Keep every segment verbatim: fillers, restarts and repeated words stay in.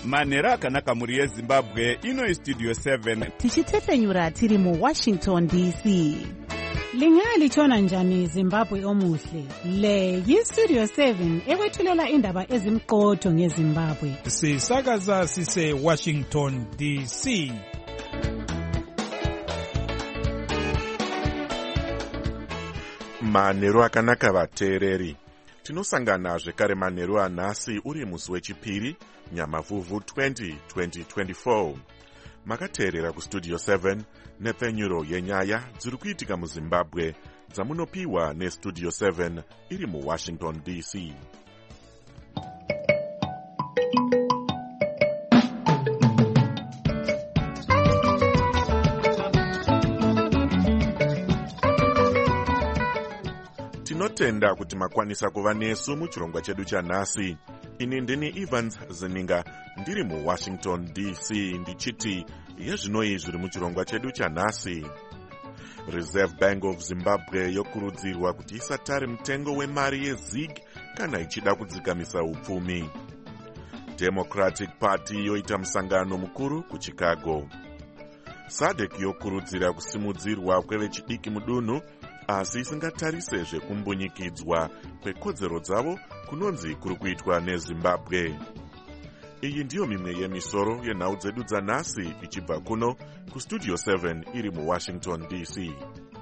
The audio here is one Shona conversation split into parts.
manhero akanaka mhuri yezimbabwe. Ino Studio seven tichitefenyura tiri mu Washington D C. Lingalitshona njani Zimbabwe omuhle? Le yi-Studio seven ekwethulela indaba ezimqotho ngeZimbabwe. Sisakaza sise Washington D C. Manhero akanaka vateereri. Tinosangana zvekare manhero anhasi uri musi wechipiri Nyamavhuvhu twenty twenty twenty-four. Makateerera kuStudio seven nepfenyuro yenyaya dziri kuitika muZimbabwe dzamunopiwa neStudio seven iri muWashington D C. Tinotenda kuti makwanisa kuva nesu muchirongwa chedu chanhasi. Ini ndini Evans Zeninga ndiri muWashington D C ndichiti yezvinoi zviri muchirongwa chedu chanhasi. Reserve Bank of Zimbabwe yokurudzirwa kuti isatare mutengo wemari yeZig kana ichida kudzikamisa upfumi. Democratic Party yoita musangano mukuru kuChicago. SADC yokurudzira kusimudzirwa kwevechidiki mudunhu asi isingatarise zvekumbunyikidzwa kwekodzero dzavo kunonzi kuri kuitwa neZimbabwe. Iyi ndiyo mimwe yemisoro yenhau dzedu dzanhasi ichibva kuno kuStudio seven iri muWashington D C.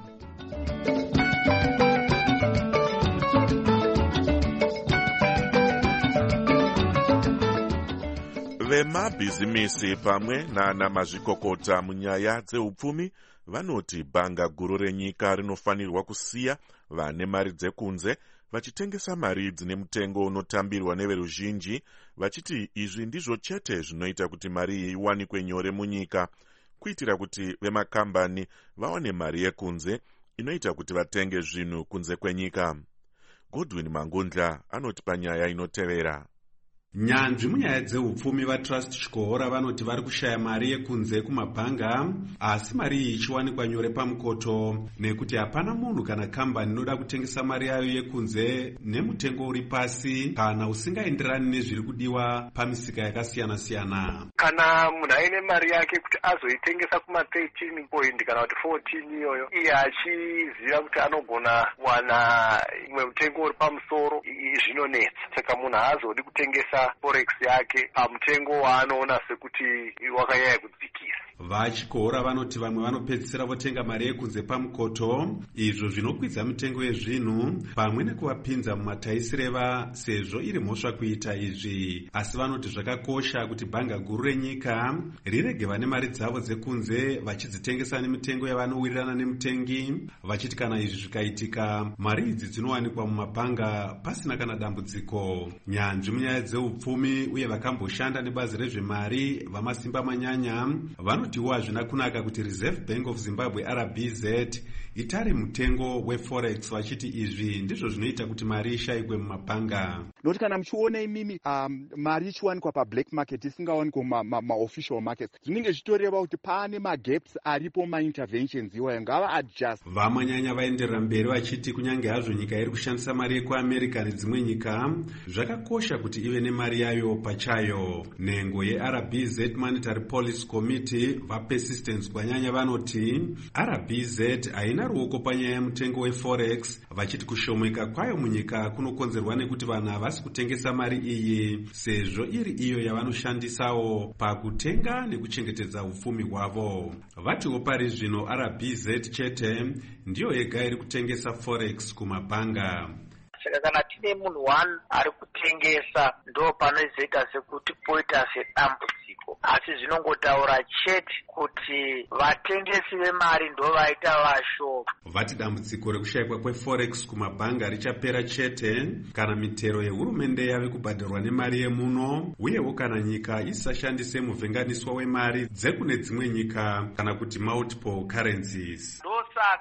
Vemabhizimisi pamwe nana mazvikokota munyaya dzeupfumi vanoti bhanga guru renyika rinofanirwa kusiya vane mari dzekunze vachitengesa mari dzine mutengo unotambirwa neveruzhinji, vachiti izvi ndizvo chete zvinoita kuti mari iyi iwanikwe nyore munyika, kuitira kuti vemakambani vaone mari yekunze inoita kuti vatenge zvinhu kunze kwenyika. Godwin Mangundla anoti panyaya inotevera. Nyanzvi munyaya dzeupfumi vaTrust Chikohora vanoti vari kushaya mari yekunze kumabhanga, asi mari iyi ichiwanikwa nyore pamukoto nekuti hapana munhu kana kambani inoda kutengesa mari yayo yekunze nemutengo uri pasi kana usingaenderani nezviri kudiwa pamisika yakasiyana-siyana. Kana munhu aine mari yake kuti azoitengesa kuma thirteen point kana kuti fourteen iyoyo, iye achiziva kuti anogona wana imwe mutengo uri pamusoro, zvinonetsa. Saka munhu haazodi kutengesa forex yake pamutengo waanoona sekuti wakanyanya kudzikira. VaChikohora vanoti vamwe vanopedzisira votenga mari yekunze pamukoto, izvo zvinokwidza mitengo yezvinhu pamwe nekuvapinza mumataisireva sezvo iri mhosva kuita izvi. Asi vanoti zvakakosha kuti bhanga guru renyika rirege vane mari dzavo dzekunze vachidzitengesa nemitengo yavanowirirana nemutengi, vachiti kana izvi zvikaitika mari idzi dzinowanikwa mumabhanga pasina kana dambudziko. Nyanzvi munyaya dzeupfumi uye vakamboshanda nebazi rezvemari vamasimba manyanya vanotiwo hazvina kunaka kuti Reserve Bank of Zimbabwe R B Z itare mutengo weforex, vachiti izvi ndizvo zvinoita kuti mari ishayikwe mumabhanga. Noti kana muchiona imimi um, mari ichiwanikwa pablack market isingawanikwa maofficial markets, zvinenge zvitoreva kuti pane magaps aripo mainterventions iwayo ngava adjust. Vamanyanya vaenderera mberi vachiti kunyange hazvo nyika iri kushandisa mari yekuAmerica nedzimwe nyika, zvakakosha kuti ive nemari yayo pachayo. Nhengo yeR B Z Monetary Policy Committee vaPersistence kwanyanya vanoti R B Z haina ruoko panyaya yemutengo weforex, vachiti kushomeka kwayo munyika kunokonzerwa nekuti vanhu havasi kutengesa mari iyi sezvo iri iyo yavanoshandisawo pakutenga nekuchengetedza upfumi hwavo. Vatiwo pari zvino R B Z chete ndiyo yega iri kutengesa forex kumabhanga. Saka kana tine munhu one ari kutengesa ndo panozoita sekuti poita sedambudziko, asi zvinongotaura chete kuti vatengesi vemari ndo vaita vashoma. Vati dambudziko rekushayikwa kweforex kumabhanga richapera chete kana mitero yehurumende yave kubhadharwa nemari yemuno, uyewo kana nyika isashandise muvhenganiswa wemari dzekune dzimwe nyika kana kuti multiple currencies. Ndosaka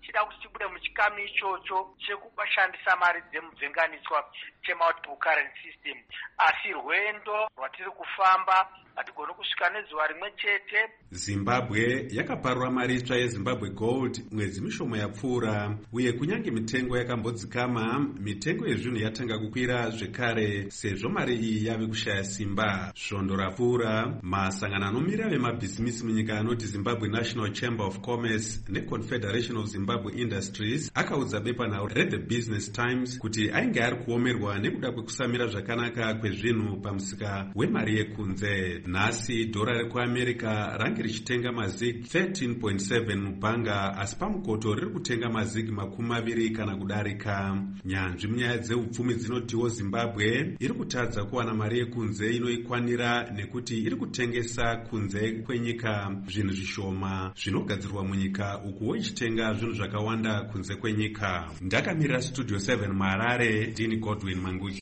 tichida kuti tibude muchikamu ichocho chekushandisa mari dzemuvhenganiswa chemultiple currency system. Asi rwendo rwatiri kufamba hatigoni kusvika nezuva rimwe chete. Zimbabwe yakaparura mari itsva yeZimbabwe Gold mwedzi mishomo yapfuura, uye kunyange mitengo yakambodzikama, mitengo yezvinhu yatanga kukwira zvekare sezvo mari iyi yave kushaya simba. Svondo rapfuura, masangano anomira vemabhizimisi munyika anoti Zimbabwe National Chamber of Commerce neConfederation of Zimbabwe Industries akaudza bepanhau reThe Business Times kuti ainge ari kuomerwa nekuda kwekusamira zvakanaka kwezvinhu pamusika wemari yekunze. Nhasi dhora rekuamerica range richitenga mazig thirteen point seven mubhanga, asi pamukoto riri kutenga mazig makumi maviri kana kudarika. Nyanzvi munyaya dzeupfumi dzinotiwo Zimbabwe iri kutadza kuwana mari yekunze inoikwanira nekuti iri kutengesa kunze kwenyika zvinhu zvishoma zvinogadzirwa munyika, ukuwo ichitenga zvinhu zvakawanda kunze kwenyika. Ndakamirira Studio seven Marare, Dini Godwin Manguchi.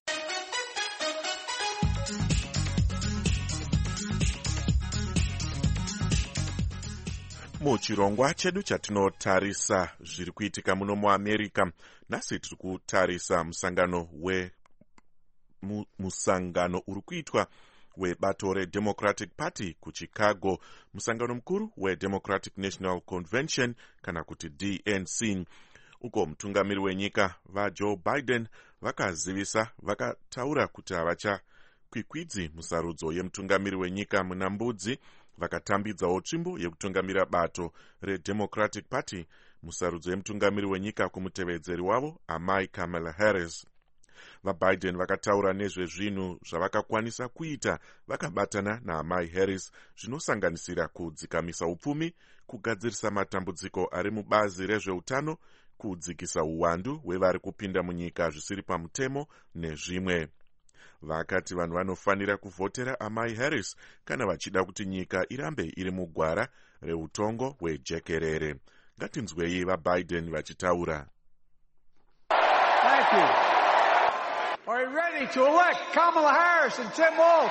Muchirongwa chedu chatinotarisa zviri kuitika muno muAmerica, nhasi tiri kutarisa musangano we mu, musangano uri kuitwa webato reDemocratic Party kuChicago, musangano mukuru weDemocratic National Convention kana kuti D N C. Uko mutungamiri wenyika vaJoe Biden vakazivisa vakataura kuti havachakwikwidzi musarudzo yemutungamiri wenyika muna mbudzi, vakatambidzawo tsvimbo yekutungamira bato reDemocratic Party musarudzo yemutungamiri wenyika kumutevedzeri wavo amai Kamala Harris. VaBiden vakataura nezvezvinhu zvavakakwanisa kuita vakabatana naamai Harris, zvinosanganisira kudzikamisa upfumi, kugadzirisa matambudziko ari mubazi rezveutano, kudzikisa uwandu hwevari kupinda munyika zvisiri pamutemo nezvimwe. Vakati vanhu vanofanira kuvhotera amai Harris kana vachida kuti nyika irambe iri mugwara reutongo hwejekerere. Ngatinzwei vaBiden vachitaura. Thank you. Are you ready to elect Kamala Harris and Tim Walz?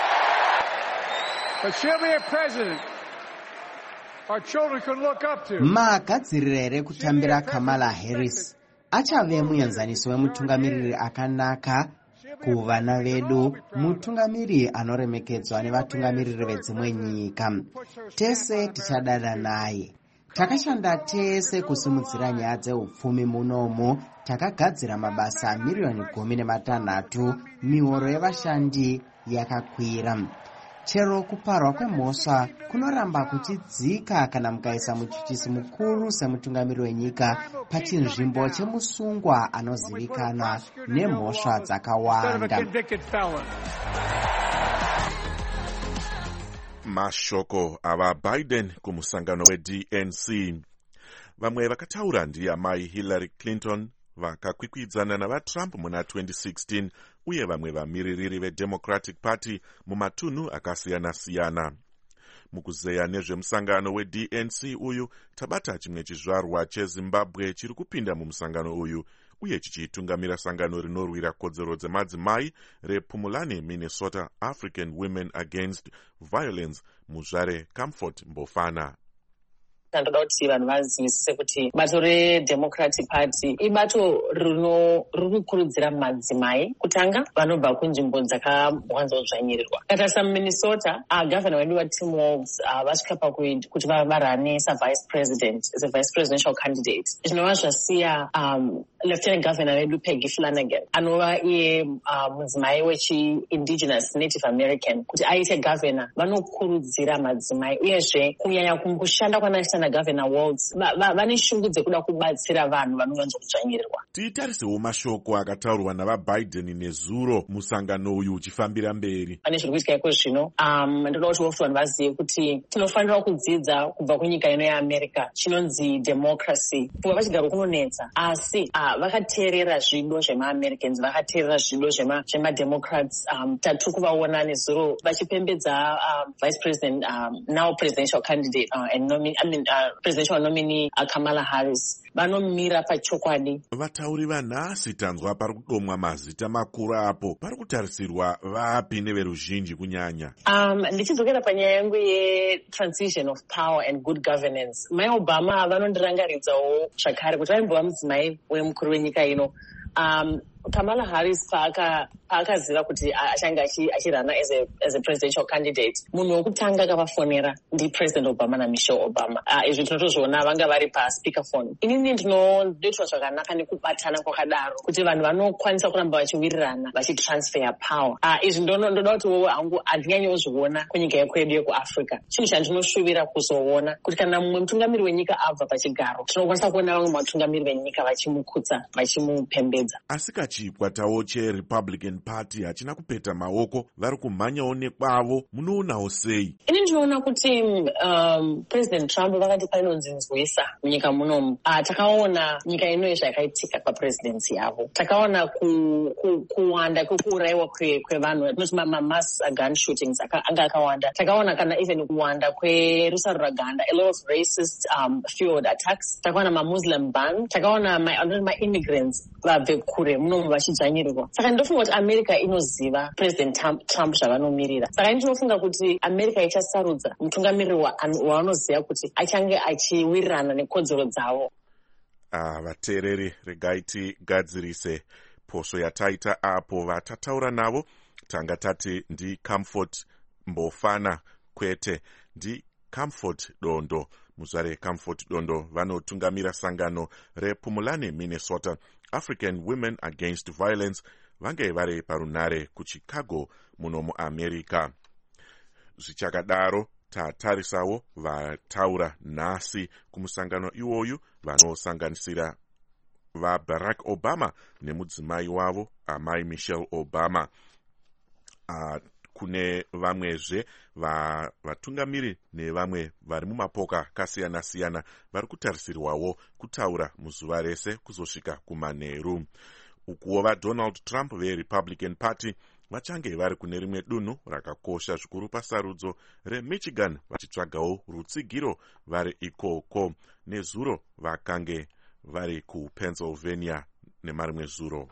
But she'll be a president our children can look up to. Magadzirira here kutambira Kamala Harris. Achave muenzaniso wemutungamiriri akanaka kuvana vedu, mutungamiri anoremekedzwa nevatungamiriri vedzimwe nyika. Tese tichadada naye. Takashanda tese kusimudzira nyaya dzeupfumi munomu, takagadzira mabasa miliyoni gumi nematanhatu, mihoro yevashandi yakakwira. Chero kuparwa kwemhosva kunoramba kuchidzika kana mukaisa muchichisi mukuru semutungamiri wenyika pachinzvimbo chemusungwa anozivikanwa nemhosva dzakawanda. Mashoko ava Biden kumusangano weD N C. Vamwe vakataura ndiamai Hillary Clinton vakakwikwidzana navaTrump muna twenty sixteen, uye vamwe vamiririri veDemocratic Party mumatunhu akasiyana-siyana. Mukuzeya nezvemusangano weD N C uyu, tabata chimwe chizvarwa cheZimbabwe chiri kupinda mumusangano uyu, uye chichitungamira sangano rinorwira kodzero dzemadzimai rePumulani, Minnesota African Women Against Violence, muzvare Comfort Mbofana. Ndoda kuti vanhu vazivisise kuti bato reDemocratic Party ibato riri kukurudzira madzimai kutanga vanobva kunzvimbo dzakawanza kudzvanyirirwa. Katarisa muMinnesota, gavana wedu waTim Walz vasvika pakuti varane savice president, as a vice presidential candidate. Zvinova zvasiya um, Lieutenant Governor wedu Peggy Flanagan, anova iye mudzimai wechi-indigenous Native American, kuti aite governor. Vanokurudzira madzimai, uyezve kunyanya kushanda kwanaita Governor Walz vane shungu dzekuda kubatsira vanhu vanovanza kudzvanyirirwa. Titarisewo mashoko akataurwa navaBiden nezuro musangano uyu uchifambira mberi. Pane zviri kuitika iko zvino, um, ndoda kuti vofu vanhu vazive kuti tinofanira kudzidza kubva kunyika ino yeAmerica chinonzi democracy. Kuva pachigaro kunonetsa, asi uh, vakateerera zvido zvemaamericans, vakateerera zvido zvemademocrats. um, tatu kuvaona nezuro vachipembedza um, vice president um, now presidential candidate uh, and nomi- I mean, uh, presidential nominee uh, Kamala Harris. Vanomira pachokwadi. Vatauri vanhasi tanzwa pari kudomwa mazita makuru apo pari kutarisirwa vapi neveruzhinji kunyanya. Um, ndichidzokera panyaya yangu ye-transition of power and good governance. Mai Obama vanondirangaridzawo zvakare kuti vaimbova mudzimai wemukuru wenyika ino. Um, Kamala Harris paakaziva kuti achange achirana as a, as a presidential candidate, munhu wokutanga akavafonera ndi President Obama naMichelle Obama. Uh, izvi tinotozviona vanga vari paspeakerphone. Inini ndinoitwa zvakanaka nekubatana kwakadaro kuti vanhu vanokwanisa kuramba vachiwirirana vachitransfer power. Uh, izvi ndoda kuti wowo hangu handinganyozviona kunyika yekwedu yekuAfrica. Chinhu chandinoshuvira kuzoona kuti kana mumwe mutungamiri wenyika abva pachigaro, tinokwanisa kuona vamwe vatungamiri venyika vachimukudza, vachimupembedza. Asika chikwatawo cheRepublican Party hachina kupeta maoko, vari kumhanyawo nekwavo. Munoonawo sei? Ini ndinoona kuti um, President Trump vakati painonzinzwisa munyika munomu. Uh, takaona nyika ino zvakaitika papresidency yavo. Takaona ku, ku, kuwanda kwekuurayiwa kwevanhu, tinoti mass gun shootings anga akawanda. Takaona kana even kuwanda kwerusaro raganda, a lot of racist um, fueled attacks. Takaona mamuslim ban. Takaona ma-immigrants vabve kure munomu vachidzvanyirirwa. Saka ndinofunga kuti America inoziva President Trump zvavanomirira. Saka ndinofunga kuti America ichasarudza mutungamiriri waanoziva kuti achange achiwirirana nekodzero dzavo. Ah, vateereri, regai tigadzirise posvo yataita apo. Vatataura navo tanga tati ndi Comfort Mbofana, kwete ndi Comfort Dondo. Muzvare Comfort Dondo vanotungamira sangano rePumulani, Minnesota, African Women Against Violence, vange vari parunare kuChicago muno muAmerica. Zvichakadaro tatarisawo vataura nhasi kumusangano iwoyu vanosanganisira vaBarack Obama nemudzimai wavo amai Michelle Obama. Uh, kune vamwezve vatungamiri nevamwe vari mumapoka akasiyana-siyana vari kutarisirwawo kutaura muzuva rese kuzosvika kumanheru. Ukuwo vaDonald Trump veRepublican Party vachange vari kune rimwe dunhu rakakosha zvikuru pasarudzo reMichigan vachitsvagawo rutsigiro vari ikoko. Nezuro vakange vari kuPennsylvania nemarimwe zuro.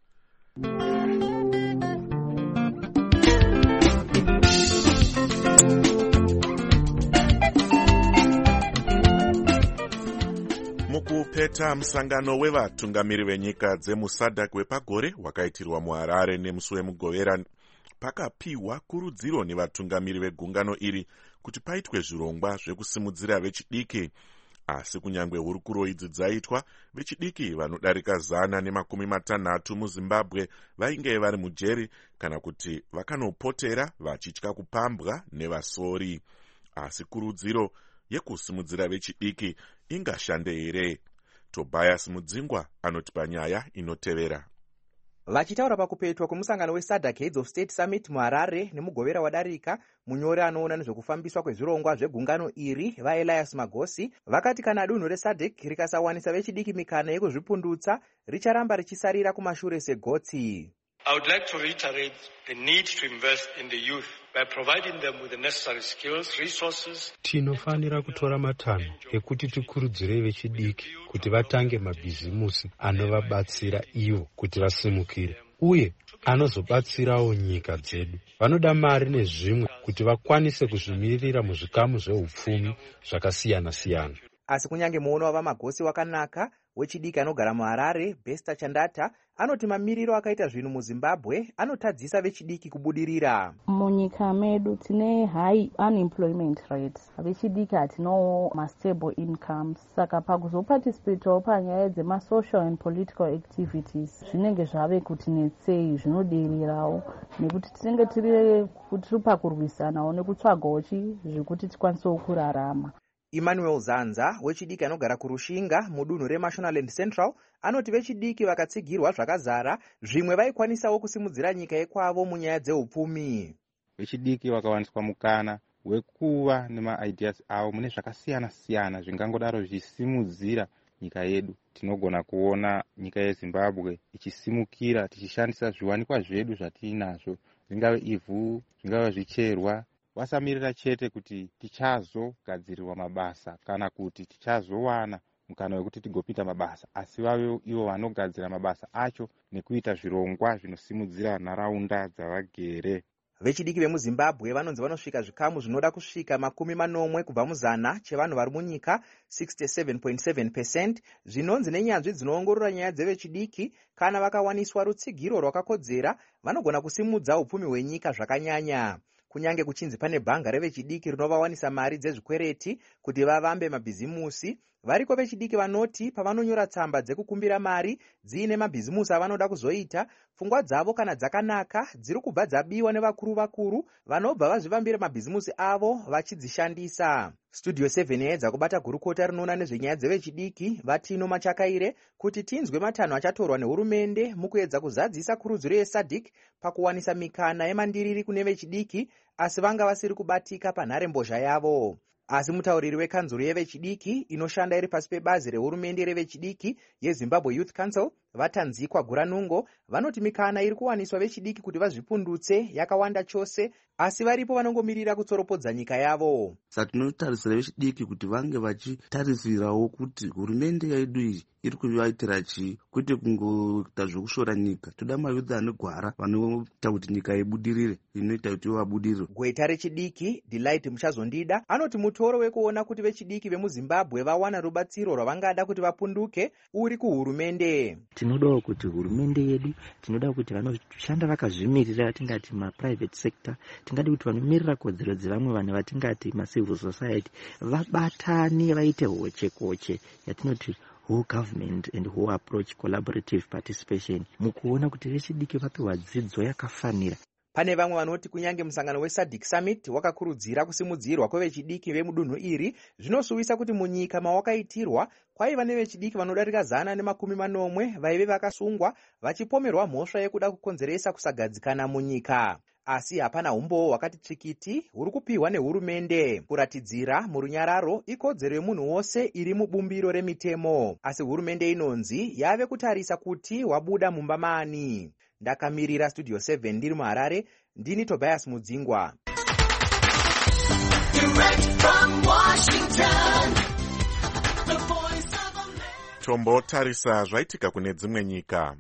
Mukupeta musangano wevatungamiri venyika dzemusadhak wepagore wakaitirwa muHarare nemusi wemugovera, pakapiwa kurudziro nevatungamiri vegungano iri kuti paitwe zvirongwa zvekusimudzira vechidiki. Asi kunyange hurukuro idzi dzaitwa, vechidiki vanodarika zana nemakumi matanhatu muZimbabwe vainge vari mujeri kana kuti vakanopotera vachitya kupambwa nevasori. Asi kurudziro yekusimudzira vechidiki ingashande here? Tobias Mudzingwa anoti panyaya inotevera. Vachitaura pakupetwa kwemusangano weSADC Heads of State Summit muHarare nemugovera wadarika, munyori anoona nezvekufambiswa kwezvirongwa zvegungano iri vaElias Magosi vakati kana dunhu reSADC rikasawanisa vechidiki mikana yekuzvipundutsa richaramba richisarira kumashure segotsi. I would like to reiterate the need to invest in the youth by providing them with the necessary skills, resources. Tinofanira kutora matanho ekuti tikurudzire vechidiki kuti vatange mabhizimusi anovabatsira ivo kuti vasimukire uye anozobatsirawo nyika dzedu. Vanoda mari nezvimwe kuti vakwanise kuzvimirira muzvikamu zveupfumi zvakasiyana-siyana. Asi kunyange muono wavaMagosi wakanaka, wechidiki anogara muHarare, Besta Chandata, anoti mamiriro akaita zvinhu muZimbabwe anotadzisa vechidiki kubudirira. Munyika medu tine high unemployment rate. Vechidiki hatinawo ma-stable incomes. Saka pakuzoparticipatawo panyaya dzema-social and political activities zvinenge zvave kuti netsei, zvinodererawo nekuti tinenge tiri pakurwisanawo nekutsvagawo chi zvekuti tikwanisewo kurarama. Emmanuel Zanza, wechidiki anogara kuRushinga mudunhu reMashonaland Central, anoti vechidiki vakatsigirwa zvakazara zvimwe vaikwanisawo kusimudzira nyika yekwavo munyaya dzeupfumi. Vechidiki vakawaniswa mukana wekuva nemaideas avo mune zvakasiyana-siyana zvingangodaro zvichisimudzira nyika yedu. Tinogona kuona nyika yeZimbabwe ichisimukira tichishandisa zviwanikwa zvedu zvatinazvo, zvingave ivhu, zvingave zvicherwa, wasamirira chete kuti tichazogadzirirwa mabasa kana kuti tichazowana mukana wekuti tigopita mabasa, asi vave ivo vanogadzira mabasa acho nekuita zvirongwa zvinosimudzira nharaunda dzavagere. Vechidiki vemuZimbabwe vanonzi vanosvika zvikamu zvinoda kusvika makumi manomwe kubva muzana chevanhu vari munyika sixty-seven point seven percent. Zvinonzi nenyanzvi dzinoongorora nyaya dzevechidiki kana vakawaniswa rutsigiro rwakakodzera vanogona kusimudza upfumi hwenyika zvakanyanya. Kunyange kuchinzi pane bhanga revechidiki rinovawanisa mari dzezvikwereti kuti vavambe mabhizimusi, variko vechidiki vanoti pavanonyora tsamba dzekukumbira mari dziine mabhizimusi avanoda kuzoita, pfungwa dzavo kana dzakanaka dziri kubva dzabiwa nevakuru vakuru vanobva vazvivambira mabhizimusi avo vachidzishandisa. Studio seven yaedza kubata gurukota rinoona nezvenyaya dzevechidiki Vatino Machakaire kuti tinzwe matanho achatorwa nehurumende mukuedza kuzadzisa kurudziro yesadhik pakuwanisa mikana yemandiriri kune vechidiki, asi vanga vasiri kubatika panharembozha yavo. Asi mutauriri wekanzuro yevechidiki inoshanda iri pasi pebazi rehurumende revechidiki yeZimbabwe Youth Council Vatanzikwa Guranungo vanoti mikana iri kuwaniswa vechidiki kuti vazvipundutse yakawanda chose, asi varipo vanongomirira kutsoropodza nyika yavo. Saka tinotarisira vechidiki kuti vange vachitarisirawo kuti hurumende yedu iyi iri kuvaitira chii, kwete kungoita zvokushora nyika. Toda mayuthi anogwara vanoita kuti nyika ibudirire, inoita kuti vabudirire. Gweta rechidiki Delight Muchazondida anoti mutoro wekuona kuti vechidiki vemuZimbabwe vawana rubatsiro rwavangada kuti vapunduke uri kuhurumende. Tinodawo kuti hurumende yedu, tinoda kuti vanoshanda vakazvimirira, tingati maprivate sector, tingati kuti vanomirira kodzero dzevamwe vanhu vatingati macivil society vabatane vaite hoche koche yatinoti whole government and whole approach collaborative participation mukuona kuti vechidiki vapiwa dzidzo yakafanira. Pane vamwe vanoti kunyange musangano wesadhik summit wakakurudzira kusimudzirwa kwevechidiki vemudunhu iri, zvinosuwisa kuti munyika mawakaitirwa kwaiva nevechidiki vanodarika zana nemakumi manomwe vaive vakasungwa vachipomerwa mhosva yekuda kukonzeresa kusagadzikana munyika. Asi hapana umbowo wakati tsvikiti huri kupiwa nehurumende kuratidzira murunyararo ikodzero yemunhu wose iri mubumbiro remitemo, asi hurumende inonzi yave kutarisa kuti wabuda mumba maani. Ndakamirira Studio seven ndiri muHarare, ndini Tobias Mudzingwa. Tombotarisa zvaitika kune dzimwe nyika.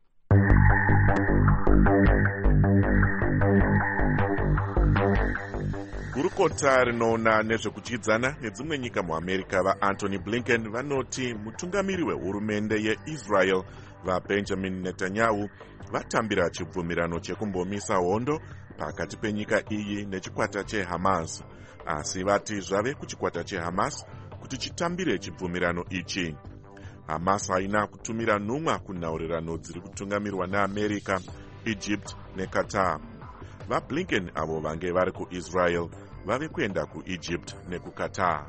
Gurukota rinoona nezvekuchidzana nedzimwe nyika muAmerica vaAntony Blinken vanoti mutungamiri wehurumende yeIsrael vaBenjamin Netanyahu vatambira chibvumirano chekumbomisa hondo pakati penyika iyi nechikwata cheHamas, asi vati zvave kuchikwata cheHamas kuti chitambire chibvumirano ichi. Hamas haina kutumira nhumwa kunhaurirano dziri kutungamirwa neAmerica, Egypt neQatar. VaBlinken avo vange vari kuIsrael vave kuenda kuEgypt nekuQatar.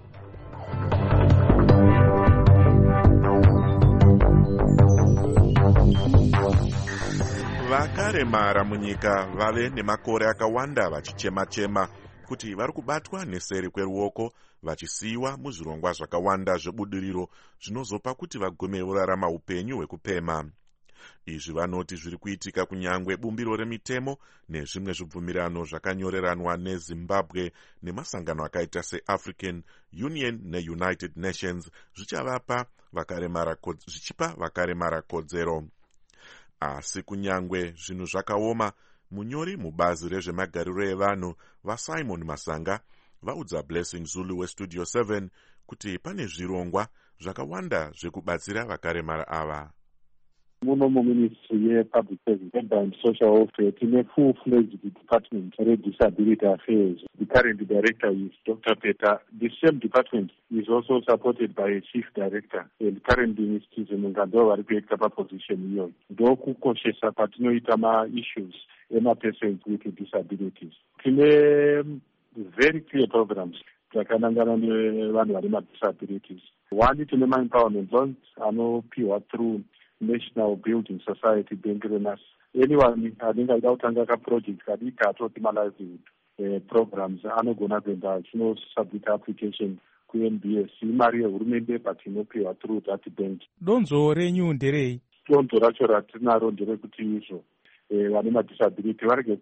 Vakaremara munyika vave nemakore akawanda vachichema-chema kuti vari kubatwa neseri kweruoko vachisiyiwa muzvirongwa zvakawanda zvebudiriro zvinozopa kuti vagome vorarama upenyu hwekupema. Izvi vanoti zviri kuitika kunyangwe bumbiro remitemo nezvimwe zvibvumirano zvakanyoreranwa neZimbabwe nemasangano akaita seAfrican Union neUnited Nations zvichavapa vakaremara zvichipa vakaremara kodzero. Asi kunyangwe zvinhu zvakaoma, munyori mubazi rezvemagariro evanhu vaSimon Masanga vaudza Blessing Zulu weStudio seven kuti pane zvirongwa zvakawanda zvekubatsira vakaremara ava. Muno muministry yepublic service and social welfare tine full-fledged department redisability affairs. The current director is Doctor Peter. The same department is also supported by a chief director and current minister Mungando vari kuita paposition iyoyo. Ndokukoshesa patinoita ma-issues ema-persons with disabilities. Tine very clear programs dzakanangana nevanhu vari ma-disabilities. One, tine ma-empowerment loans anopiwa through National Building Society Bank Renas. Anyone anenge aida kutanga ka project kadiki atoti ma livelihood eh, programs anogona kuenda chino submit application ku-N B S imari yehurumende but inopiwa through that bank. Donzo renyu nderei? Donzo racho ratinaro nderekuti izvo vane madisability varege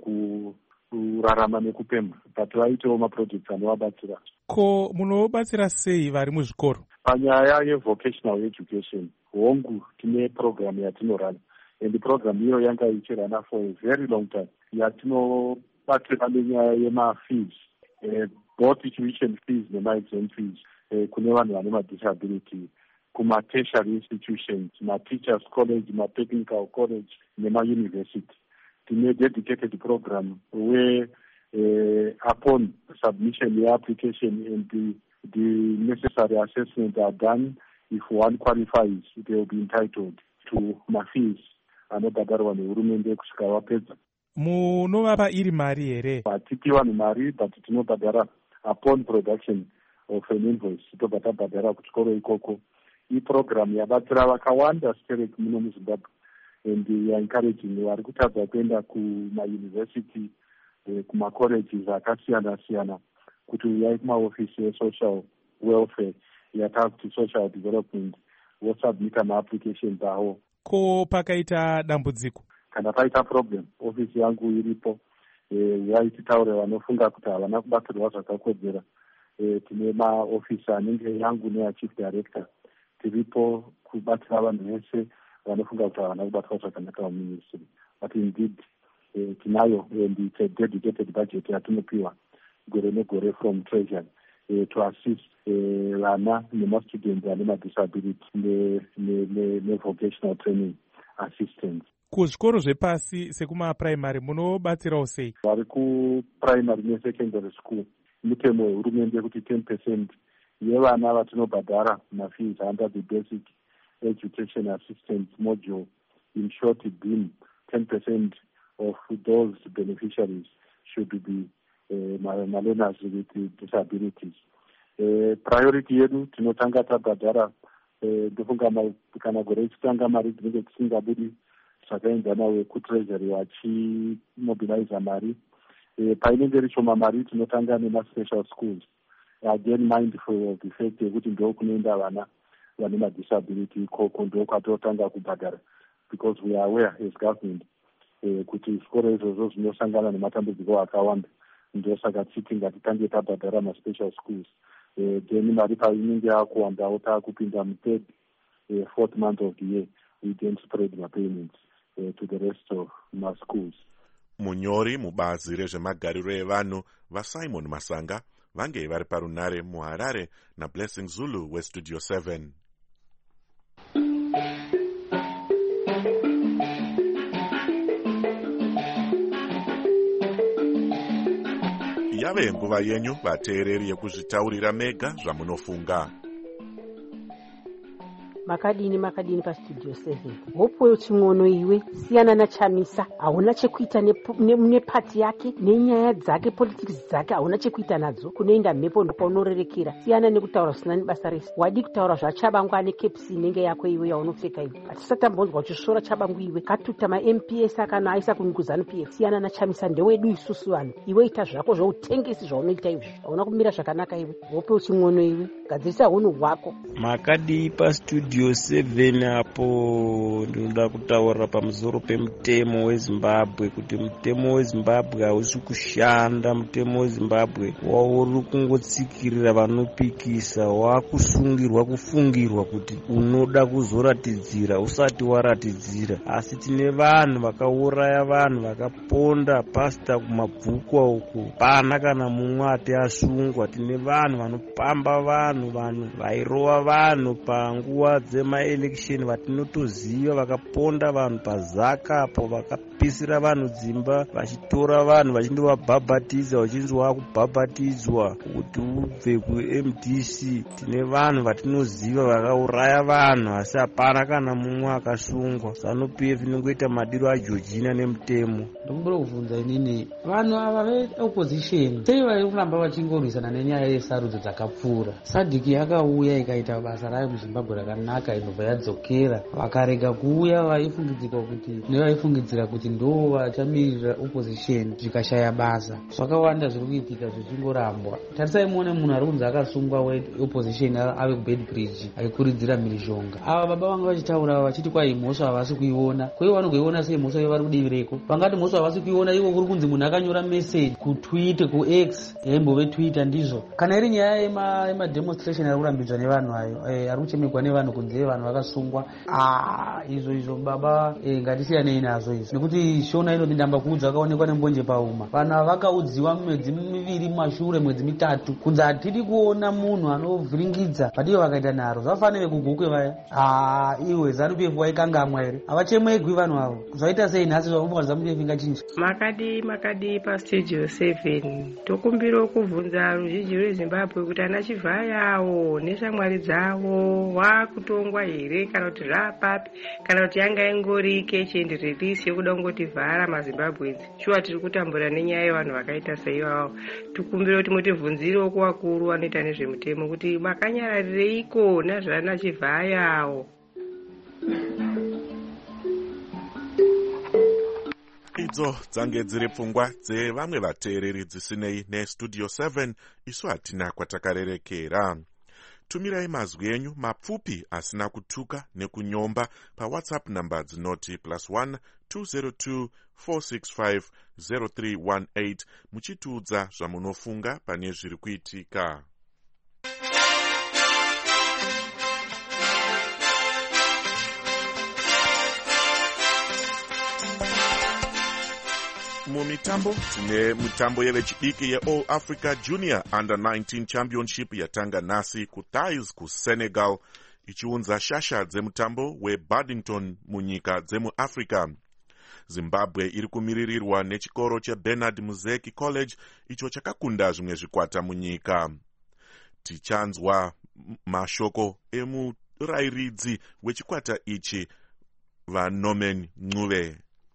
kurarama nekupemha but vaitewo maprojects anovabatsira. Ko munobatsira sei vari muzvikoro? Panyaya yevocational education hongu tine program yatinorana and program iyo yanga ichirana for a very long time yatinobatsira nenyaya yemafees uh, both tuition fees nema-exam fees uh, kune vanhu vane madisability kuma-tertiary institutions, ma-teachers college, ma-technical college nema-university. Tine dedicated program where uh, upon submission the application and the, the necessary assessments are done, if one qualifies they will be entitled to mafees anobhadharwa nehurumende kusvika vapedza. Munovapa iri mari here? Hatiti vanhu mari but tinobhadhara upon production of an invoice tobva tabhadhara kuchikoro ikoko. Iprogram yabatsira vakawanda sterek muno muZimbabwe and yaencouraging vari kutadza kuenda kumauniversity eh, kumacolleges akasiyana siyana kuti uyai kumaofisi esocial welfare yatakuti social development vosubmita maapplications avo. Ko pakaita dambudziko kana paita problem ofisi yangu iripo uyai e, titaure vanofunga kuti havana kubatsirwa zvakakodzera. E, tine maofisi anenge yangu neyachief director tiripo kubatsira vanhu vese vanofunga kuti havana kubatwa zvakanaka muministry. But indeed eh, tinayo and it's a dedicated budget yatinopiwa gore negore from treasury eh, to assist vana eh, nemastudents ane madisability nevocational training assistance. Kuzvikoro zvepasi sekuma-primary munobatsirawo sei? Vari kuprimary nesecondary school mitemo yehurumende kuti ten percent yevana vatinobhadhara mafees under the basic education assistance module, in short B I M, ten percent of those beneficiaries should be uh, learners with disabilities. Uh, priority yedu tinotanga tabhadhara ndofunga kana gore chitanga mari dzinenge dzisingabudi zvakaenzana wekutreasury vachimobiliza mari uh, painenge rishoma mari tinotanga nemaspecial schools again mindful of the fact yekuti ndo kunoenda vana vane madisability ikoko ndo kwatotanga kubhadhara because we are aware as government eh, kuti zvikoro izvozvo zvinosangana nematambudziko akawanda ndosaka titi ngatitange tabhadhara maspecial schools eh, then mari painenge yakuwandawo taakupinda muthird eh, fourth month of the year we then spread mapayments eh, to the rest of maschools. Munyori mubazi rezvemagariro evanhu vaSimon Masanga vange vari parunare muHarare naBlessing Zulu weStudio seven. Yave nguva yenyu vateereri yekuzvitaurira mega zvamunofunga. Makadini makadini paStudio seven. Hopo ching'ono iwe siyana naChamisa hauna chekuita nepati ne, yake nenyaya dzake politics dzake hauna chekuita nadzo. Kunoenda mhepo ndopaunorerekera siyana nekutaura zvisina nebasa rese. Wadi kutaura zvaChabangu ane kepsi inenge yako iwe yaunopfeka iwe. Hatisatambonzwa uchisvora Chabangu iwe katuta ma-M P S akana aisa kuNguzanu P F. Siyana naChamisa ndewedu isusu vanhu. Iwe ita zvako zvoutengesi zvaunoita izvo. Hauna kumira zvakanaka iwe. Hopo ching'ono iwe gadzirisa hunhu hwako. Makadi paStudio seven apo ndinoda kutaura pamusoro pemutemo weZimbabwe kuti mutemo weZimbabwe hausi kushanda. Mutemo weZimbabwe wauri kungotsikirira vanopikisa, wakusungirwa kufungirwa kuti unoda kuzoratidzira usati waratidzira. Asi tine vanhu vakauraya vanhu vakaponda pasta kumabvuku uku pana kana mumwe ati asungwa. Tine vanhu vanopamba vanhu vanhu vairova vanhu panguva dzemaelection vatinotoziva vakaponda vanhu pazaka apo vakapisira vanhu dzimba vachitora vanhu vachindovabhabhatidza vachinzi wakubhabhatidzwa kuti ubve kuM D C. Tine vanhu vatinoziva vakauraya vanhu asi hapana kana mumwe akasungwa. ZANU P F inongoita madiro aJeorgina nemutemo. ndokumbira kuvunza inini vanhu ava veopposition sei vari kuramba vachingorwisana nenyaya yesarudzo dzakapfuura. Sadiki yakauya ikaita basa rayo muzimbabwe rakanaka inobva yadzokera vakarega kuuya vaifungidzirwa kuti nevaifungidzira kuti ndo vachamirira opposition zvikashaya basa. Zvakawanda zviri kuitika zvichingorambwa. Tarisai muone munhu ari kunzi akasungwa weopposition ave kubedbridge aikuridzira mhirizhonga. Ava baba vanga vachitaura vachiti kwai mhosva havasi kuiona. Kwaivo vanogoiona sei mhosva iyo vari kudivi reko? Vangati mhosva havasi kuiona ivo kuri kunzi munhu akanyora message kutwitter kuX yaimbove twitter ndizvo. Kana iri nyaya yemademonstration ari kurambidzwa nevanhu ayo ari kuchemekwa nevanhu kunze vanhu vakasungwa, ah izvo izvo baba ngatisiyanei nazvo izvo, nekuti shona inoti ndamba kuudza akaonekwa nembonje pauma. Vanhu avakaudziwa mwedzi miviri mumashure, mwedzi mitatu, kunzi hatidi kuona munhu anovhiringidza padiyo vakaita naro zvafanire kugukwe vaya. Ah iwe ZANU-P F waikangamwa here? Havachemegwi vanhu avo. Zvaita sei nhasi zvavomba ZANU-P F ingachinja? Makadi makadi pastudio seven tokumbira kuvhunza ruzhinji rweZimbabwe kuti ana Chivhayawo neshamwari dzavo wakutongwa here kana kuti zvapapi kana kuti yanga ingori catch and release yekuda kungoti vhara maZimbabwenzi. Shuwa tiri kutambura nenyaya yevanhu vakaita seivavo. Tikumbira kuti mutivhunzirewo kuvakuru vanoita nezvemutemo kuti makanyararireiko nazvana Chivhayawo. idzo dzange dziri pfungwa dzevamwe vateereri dzisinei nestudio seven. Isu hatina kwatakarerekera. Tumirai mazwi enyu mapfupi asina kutuka nekunyomba pawhatsapp namba dzinoti plus one two zero two four six five zero three one eight muchitiudza zvamunofunga pane zviri kuitika. Mumitambo tine mitambo yevechidiki yeAll Africa Junior Under nineteen Championship yatanga nasi kuThais kuSenegal ichiunza shasha dzemutambo weBaddington munyika dzemuAfrica. Zimbabwe iri kumiririrwa nechikoro cheBernard Muzeki College icho chakakunda zvimwe zvikwata munyika. Tichanzwa mashoko emurairidzi wechikwata ichi vaNorman Ncube.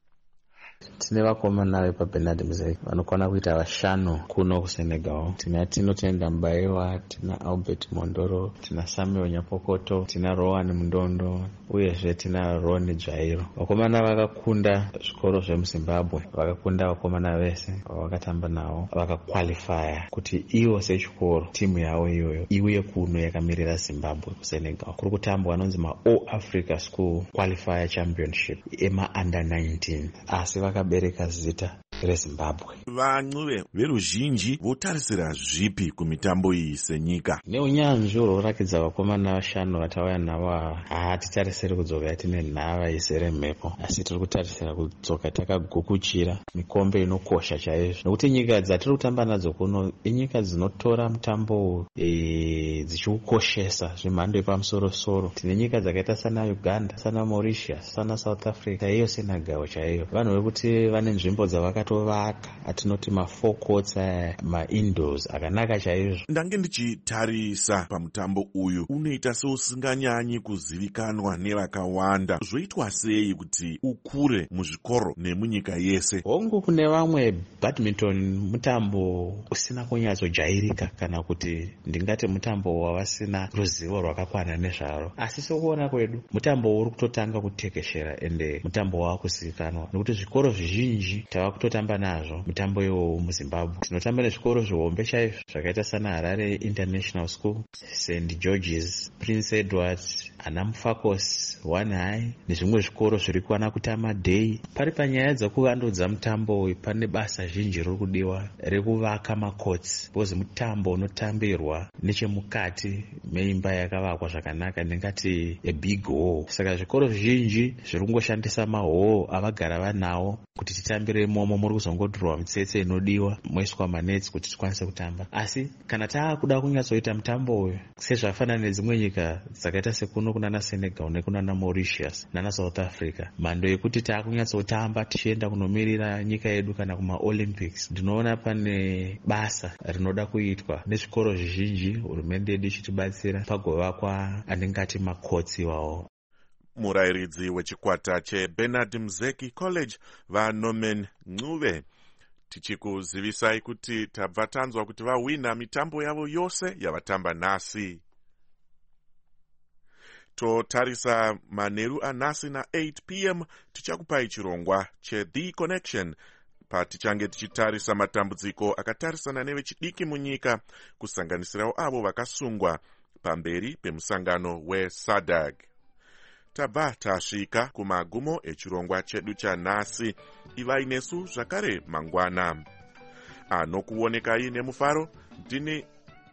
Tine vakomana vepaBernard Muzeki vanokwana kuita vashanu kuno kuSenegal. Tina Tino Tenda Mbaiwa, tina Albert Mondoro, tina Samuel Nyapokoto, tina Rowan Mundondo uyezve tina Ron Jairo. Vakomana vakakunda zvikoro zvemuZimbabwe, vakakunda vakomana vese vakatamba navo, vakaqualifya kuti ivo sechikoro timu yavo iyoyo iuye kuno yakamirira Zimbabwe kuSenegal. Kuri kutambwa anonzi maAll Africa School Qualifier Championship ema under nineteen. Asi vakabereka zita reZimbabwe. VaNcube veruzhinji votarisira zvipi kumitambo iyi senyika? Neunyanzvi unoratidza vakomana vashanu vatauya navo ava, hatitarisiri kudzoka tine nhava izere mhepo, asi tiri kutarisira kudzoka takagukuchira mikombe inokosha chaizvo, nokuti nyika dzatiri kutamba nadzo kuno inyika dzinotora mutambo e, dzichiukoshesa zvemhando yepamusoro-soro. Tine nyika dzakaita sana Uganda, sana Mauritius, sana South Africa, iyo Senegal chaiyo. Vanhu vekuti vane nzvimbo dzavakatovaka atinoti mafocots maindoors akanaka chaizvo. Ndange ndichitarisa pamutambo uyu unoita seusinganyanyi kuzivikanwa nevakawanda. Zvoitwa sei kuti ukure muzvikoro nemunyika yese? Hongu kune vamwe badminton mutambo usina kunyatsojairika kana kuti ndingati mutambo wavasina ruzivo rwakakwana nezvaro, asi sokuona kwedu mutambo uri kutotanga kutekeshera ende mutambo wakuzivikanwa nekuti zvikoro zvizhinji tavakutotamba nazvo mutambo iwowo muZimbabwe. Tinotamba nezvikoro zvihombe chaizvo zvakaita sana Harare International School, Saint George's, Prince Edward, Ana Mufakos, One High nezvimwe zvikoro zviri kuwana kutama day. Pari panyaya dzekuvandudza mutambo uyu pane basa zhinji riri kudiwa rekuvaka macourts, bozi mutambo unotambirwa nechemukati meimba yakavakwa zvakanaka, ndingati a big hall. Saka zvikoro zvizhinji zviri kungoshandisa mahall avagara vanawo kuti titambire imomo, muri kuzongodhurwa mitsetse inodiwa moiswa manetsi kuti tikwanise kutamba. Asi kana taakuda kunyatsoita mutambo uyu sezvafanana nedzimwe nyika dzakaita sekuno kunana Senegal nekunana Mauritius nana South Africa, mhando yekuti taakunyatsotamba tichienda kunomirira nyika yedu kana kumaOlympics, ndinoona pane basa rinoda kuitwa nezvikoro zvizhinji. Hurumende yedu ichitibatsira pagovakwa andingati makotsi iwawo. murayiridzi wechikwata cheBernard Mzeki College vaNorman Ncube, tichikuzivisai kuti tabva tanzwa kuti vahwina mitambo yavo yose yavatamba nhasi. Totarisa manheru anhasi na eight p m tichakupai chirongwa cheThe Connection patichange tichitarisa matambudziko akatarisana nevechidiki munyika, kusanganisirawo avo vakasungwa pamberi pemusangano weSADC. Tabva tasvika kumagumo echirongwa chedu chanhasi. Ivai nesu zvakare mangwana. Anokuonekai nemufaro ndini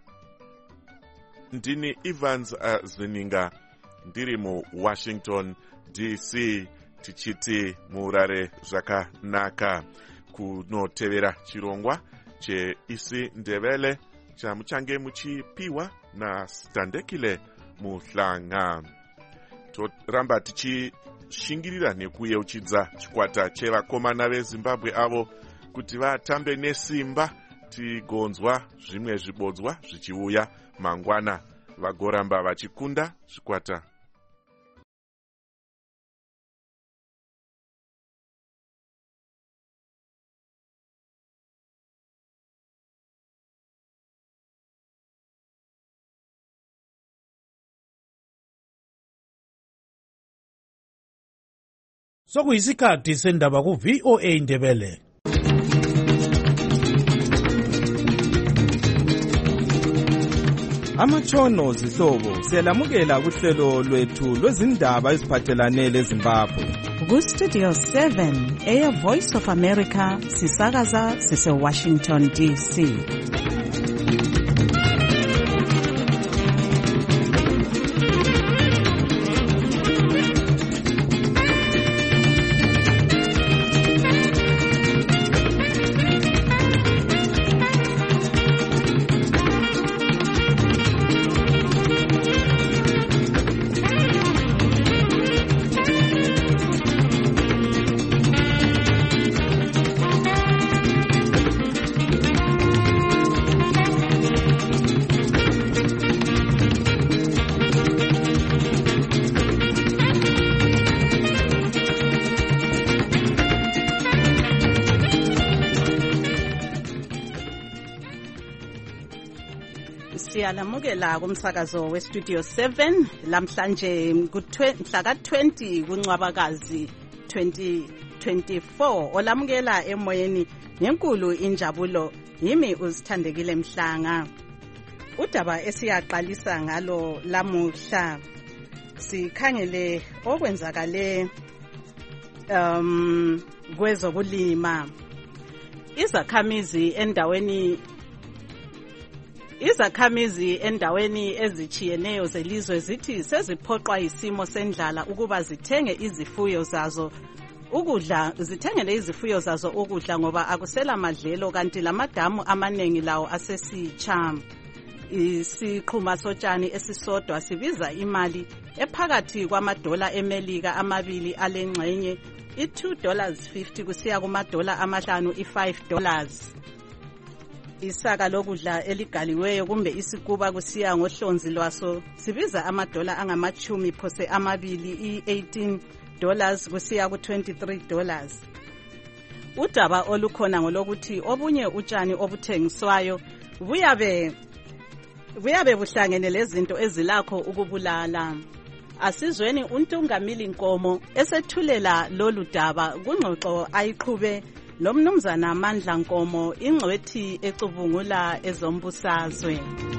ndini Evans uh, Zininga ndiri muWashington D C, tichiti murare zvakanaka kunotevera chirongwa cheIsi Ndebele chamuchange muchipiwa naStandekile Muhlanga. Toramba tichishingirira nekuyeuchidza chikwata chevakomana veZimbabwe avo kuti vatambe nesimba, tigonzwa zvimwe zvibodzwa zvichiuya mangwana vagoramba vachikunda zvikwata. Sokuyisikhathi sendaba ku-V O A Ndebele. Amatshono zihlobo siyalamukela kuhlelo lwethu lwezindaba eziphathelane leZimbabwe. Ku-Studio seven, Air Voice of America, sisakaza sise-Washington D C. Siyalamukela kumsakazo weStudio seven lamhlanje mhla ka twenty kuNcwabakazi twenty twenty-four. Olamukela emoyeni ngenkulu injabulo, yimi uZithandekile Mhlanga. Udaba esiyaqalisa ngalo lamuhla sikhangele okwenzakale um kwezokulima. Izakhamizi endaweni Izakhamizi endaweni ezichiyeneyo zelizwe zithi seziphoqwa isimo sendlala ukuba zithenge izifuyo zazo ukudla zithengele izifuyo zazo ukudla ngoba akusela madlelo, kanti lamadamu amaningi lawo asesitsha. Isiqhuma sotshani esisodwa sibiza imali ephakathi kwamadola eMelika amabili alengxenye i-two dollars fifty kusiya kumadola amahlanu i-five dollars. Isaka lokudla eligaliweyo kumbe isikuba kusiya ngohlonzi lwaso sibiza amadola angamachumi phose amabili i-eighteen dollars kusiya ku-twenty-three dollars. Udaba olukhona ngolokuthi obunye utshani obuthengiswayo buyabe buyabe buhlangene lezinto ezilakho ukubulala. Asizweni uNtungamili Nkomo esethulela lolu daba kungxoxo ayiqhube lomnumzana Amandla Nkomo, ingcwethi ecubungula ezombusazwe.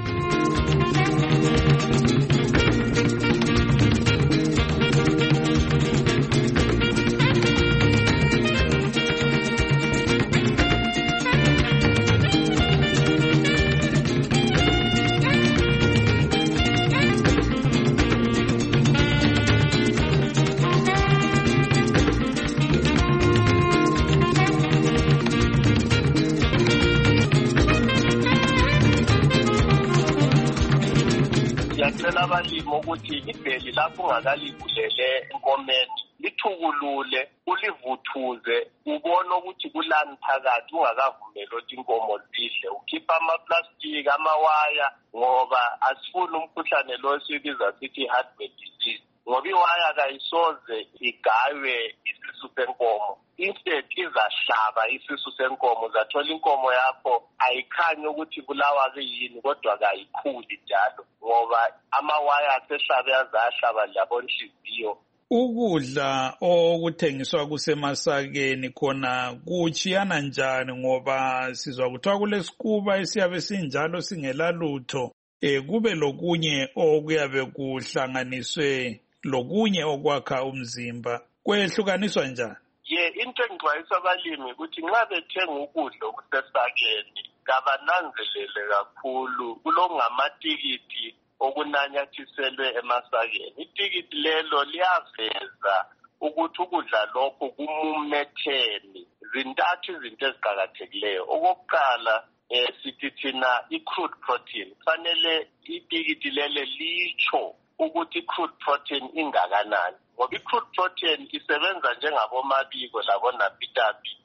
Abalimi ukuthi ibheli lapho ungakalivulele inkometi lithukulule ulivuthuze ubone ukuthi kulani phakathi ungakavumeli ukuthi inkomo zidle. Ukhipha amaplastiki amawaya ngoba asifuni umkhuhlane lo sibiza sithi heartworm disease ngoba ngoba iwaya kayisoze igaywe isisu senkomo. Instead izahlaba isisu senkomo, zathola inkomo yakho ayikhanyi ukuthi bulawa kuyini kodwa kayikhuli njalo ngoba amawaya asehlabe azahlaba labonhliziyo. Ukudla okuthengiswa kusemasakeni khona kuchiyana njani ngoba sizwa kuthiwa kulesikuba esiyabe sinjalo singela lutho, eh kube lokunye okuyabe kuhlanganiswe lokunye okwakha umzimba, kwehlukaniswa njani? Ye into engixwayisa abalimi ukuthi nxa bethenga ukudla okusesakeni kabananzelele kakhulu kulokungamatikiti okunanyathiselwe emasakeni. Itikiti lelo liyaveza ukuthi ukudla lokho kumumetheni. Zintathu izinto eziqakathekileyo. Okokuqala eh sithi thina i-crude protein. Kufanele itikiti lele litsho ukuthi i-crude protein ingakanani. Ngoba i-crude protein isebenza njengabomabiko labonapitapi.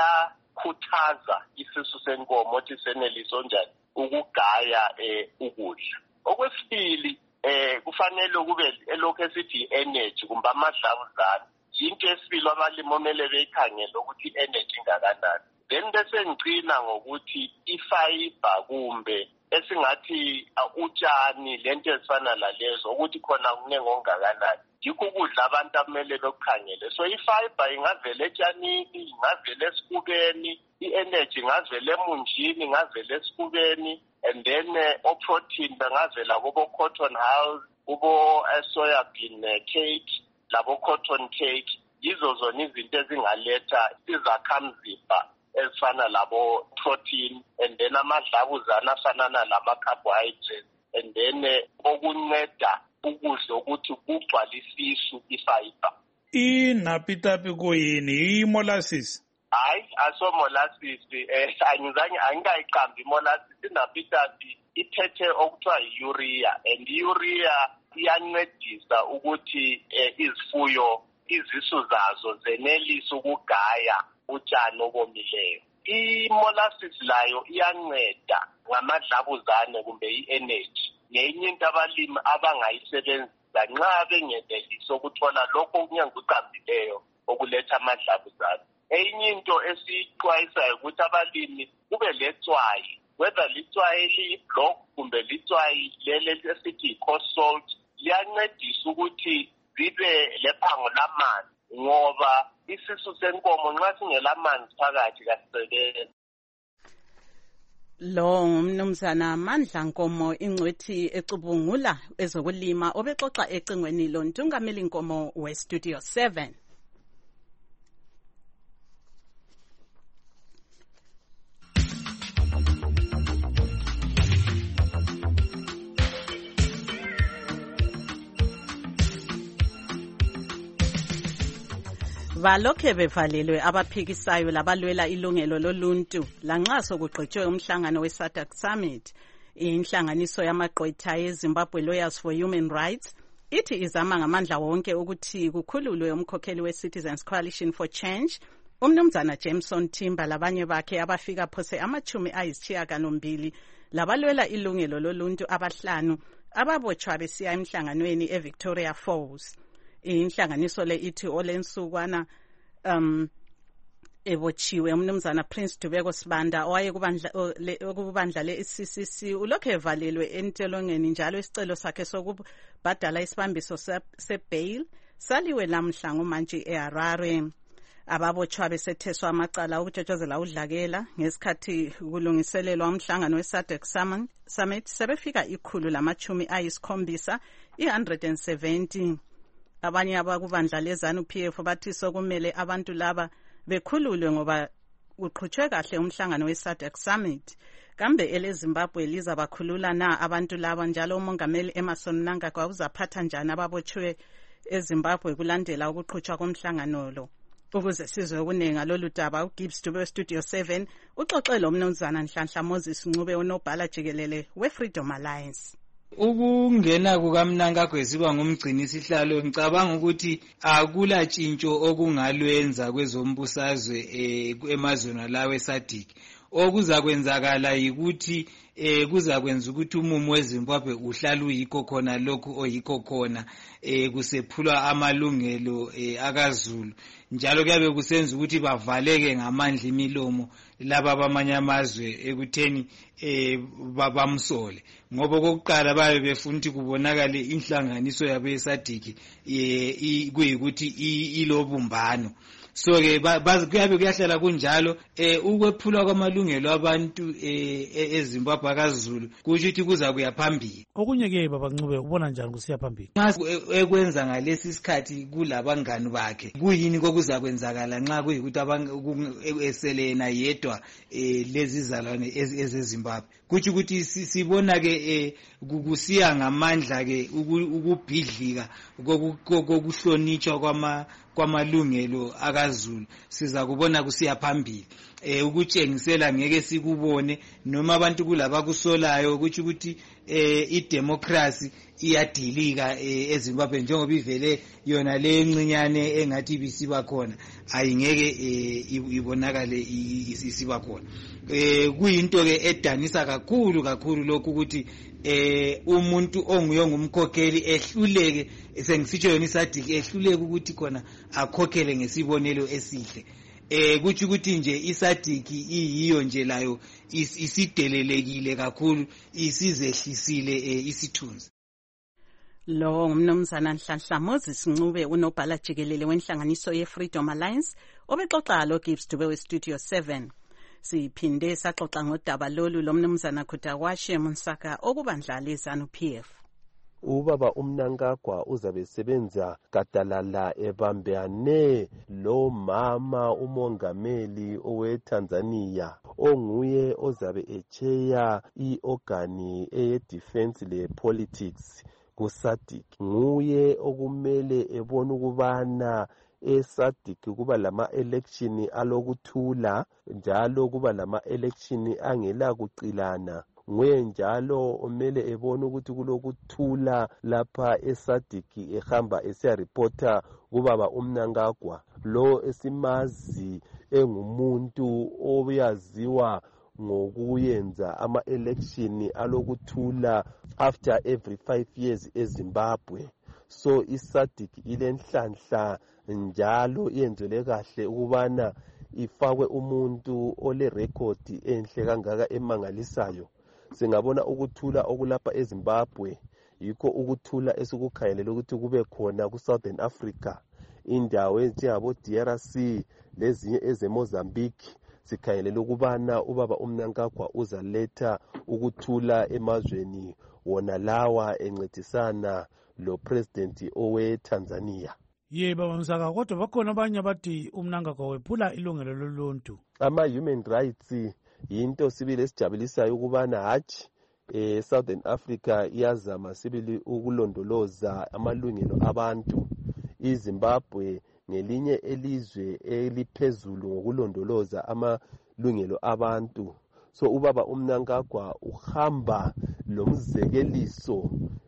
Iyakhuthaza isisu senkomo ukuthi seneliso njani ukugaya eh ukudla. Okwesibili eh kufanele kube elokho esithi energy kumbe amadlavuzane. Into esibili abalimi omele beyikhangele ukuthi energy ingakanani. Then bese ngicina ngokuthi ifiber kumbe esingathi utshani lento ezifana lalezo ukuthi khona kunenge ongakanani. Yikho ukudla abantu abamele lokukhangele. So ifiber ingavela etshanini, ingavela esikubeni, i-energy ingavela emunjini, ingavela esikubeni, and then uh, o-protein bengavela kubo cotton hulls, kubo uh, soya bean uh, cake, labo cotton cake. Yizo zona izinto ezingaletha izakhamzimba ezifana labo protein, and then amadlavuzane afanana lama carbohydrates, and then uh, okunceda ukudla ukuthi kugcwalisisu ifiber. Inapitapi kuyini? I-molasses? Hayi, aso molasses eh angizange angayiqambi molasses. Inapitapi ithethe okuthiwa i-urea, and i-urea iyancedisa ukuthi eh, izifuyo izisu zazo zenelisa ukugaya utshani obomileyo. I-molasses layo iyanceda ngamadlavuzane kumbe i-energy. Nenye into abalimi abangayisebenzisa nxa bengenelisa ukuthola lokho okunyenguqambileyo okuletha amadlavuzane. Enye into esixwayisayo ukuthi abalimi kube letswayi, whether litswayi eliyi-block kumbe litswayi lele esithi i-coast salt, liyancedisa ukuthi zibe lephango lamanzi ngoba isisu senkomo nxa singelamanzi phakathi kasisebenzi. Lo ngumnumzana Mandla Nkomo, ingcwethi ecubungula ezokulima, obexoxa ecingweni loNtungameli Nkomo we-Studio seven. Balokhe bevalelwe abaphikisayo labalwela ilungelo loluntu lanxa sokugqitshwe umhlangano we-SADC Summit. Inhlanganiso yamagqwetha ye-Zimbabwe Lawyers for Human Rights ithi izama ngamandla wonke ukuthi kukhululwe umkhokheli we-Citizens Coalition for Change, umnumzana Jameson Timber labanye bakhe abafika phose amachumi ayisishiyagalombili labalwela ilungelo loluntu abahlanu ababotshwa besiya emhlanganweni eVictoria Falls. Inhlanganiso le ithi olensukwana um ebochiwe umnumzana Prince Dubeko Sibanda owayekubandla okubandla le-C C C ulokhu evalelwe entelongeni njalo isicelo sakhe sokubhadala isibambiso se-bail saliwe lamhla ngomantshi eHarare. Ababotshwa besetheswa amacala okutshotshozela udlakela ngesikhathi kulungiselelwa umhlangano we-SADC Summit sebefika ikhulu lamachumi ayisikhombisa one hundred seventy. Abanye abakubandla lezanu P F bathi sokumele abantu laba bekhululwe ngoba uqhutshwe kahle umhlangano we-SADC Summit. Kambe eleZimbabwe lizabakhulula na abantu laba, njalo umongameli Emmerson Mnangagwa uzaphatha njani ababotshwe eZimbabwe kulandela ukuqhutshwa komhlangano lo? Ukuze sizwe okuningi ngalolu daba, uGibbs Dube Studio seven uxoxele umnumzana Nhlanhla Moses Ncube unobhala jikelele we-Freedom Alliance. Ukungena kukaMnangagwa esiba ngumgcini sihlalo, ngicabanga ukuthi akula tshintsho okungalwenza kwezombusazwe emazweni lawe SADC. okuza kwenzakala yikuthi eh kuza kwenza ukuthi umumo weZimbabwe uhlala uyikho khona lokhu oyikho khona eh kusephulwa amalungelo eh akaZulu, njalo kuyabe kusenza ukuthi bavaleke ngamandla imilomo laba bamanye amazwe ekutheni eh babamsole, ngoba kokuqala babe befuna ukuthi kubonakale inhlanganiso yabo yeSADC eh kuyikuthi ilobumbano. So ke kuyabe kuyahlala kunjalo eh ukwephulwa kwamalungelo abantu eh eZimbabwe akaZulu kusho ukuthi kuza kuya phambili. Okunye ke baba Ncube ubona njani kusiya phambili? Ekwenza ngalesi sikhathi kulabangani bakhe kuyini kokuza kwenzakala nxa kuyikuthi eselena yedwa eh lezi zalwane ezeZimbabwe, kuthi ukuthi sibona ke kusiya ngamandla ke ukubhidlika kokuhlonitshwa kwama kwamalungelo akaZulu, siza kubona kusiya phambili eh ukutshengisela ngeke sikubone noma abantu kulabakusolayo ukuthi ukuthi eh idemocracy iyadilika eZimbabwe njengoba ivele yona le encinyane engathi bisiba khona ayingeke ibonakale isiba khona. Eh kuyinto ke edanisa kakhulu kakhulu lokhu ukuthi eh umuntu onguye ngumkhokheli ehluleke, sengisitsho yona iSADC ehluleke ukuthi khona akhokhele ngesibonelo esihle. Eh kuthi ukuthi nje iSADC iyiyo nje layo isidelelekile kakhulu, isizehlisile isithunzi. Lo ngumnumzana Nhlanhla Moses Ncube, unobhala jikelele wenhlanganiso yeFreedom Alliance, obexoxa lo Gibbs Dube weStudio seven. Siphinde saxoxa ngodaba lolu lomnumzana Khutawashe Munsaka okubandla leZANU-P F. Ubaba uMnangagwa uzabe sebenza gadalala ebambane lo mama umongameli oweTanzania onguye ozabe echeya iorgani eye defense le politics kuSADC. Nguye okumele ebona ukubana eSADC kuba lama election alokuthula njalo kuba lama election angela kuqilana. Nguye njalo omele ebona ukuthi kulokuthula lapha eSADC ehamba esiya reporter kubaba uMnangagwa, lo esimazi engumuntu oyaziwa ngokuyenza ama election alokuthula after every five years eZimbabwe. So iSADC ilenhlanhla njalo yenzele kahle ukubana ifakwe umuntu ole record enhle kangaka emangalisayo. Singabona ukuthula okulapha eZimbabwe yikho ukuthula esikukhayelele ukuthi kube khona kuSouthern Africa, indawo enjengabo D R C lezinye ezeMozambique. Sikhayelele ukubana ubaba uMnangagwa uzaletha ukuthula emazweni wona lawa encedisana lo president owe Tanzania. Ye baba Msaka, kodwa bakhona abanye abathi uMnangagwa wephula ilungelo loluntu. Ama human rights yinto sibili esijabulisayo ukubana hatshi eh Southern Africa iyazama sibili ukulondoloza amalungelo abantu. iZimbabwe ngelinye elizwe eliphezulu ngokulondoloza amalungelo abantu. So ubaba uMnangagwa uhamba lomzekeliso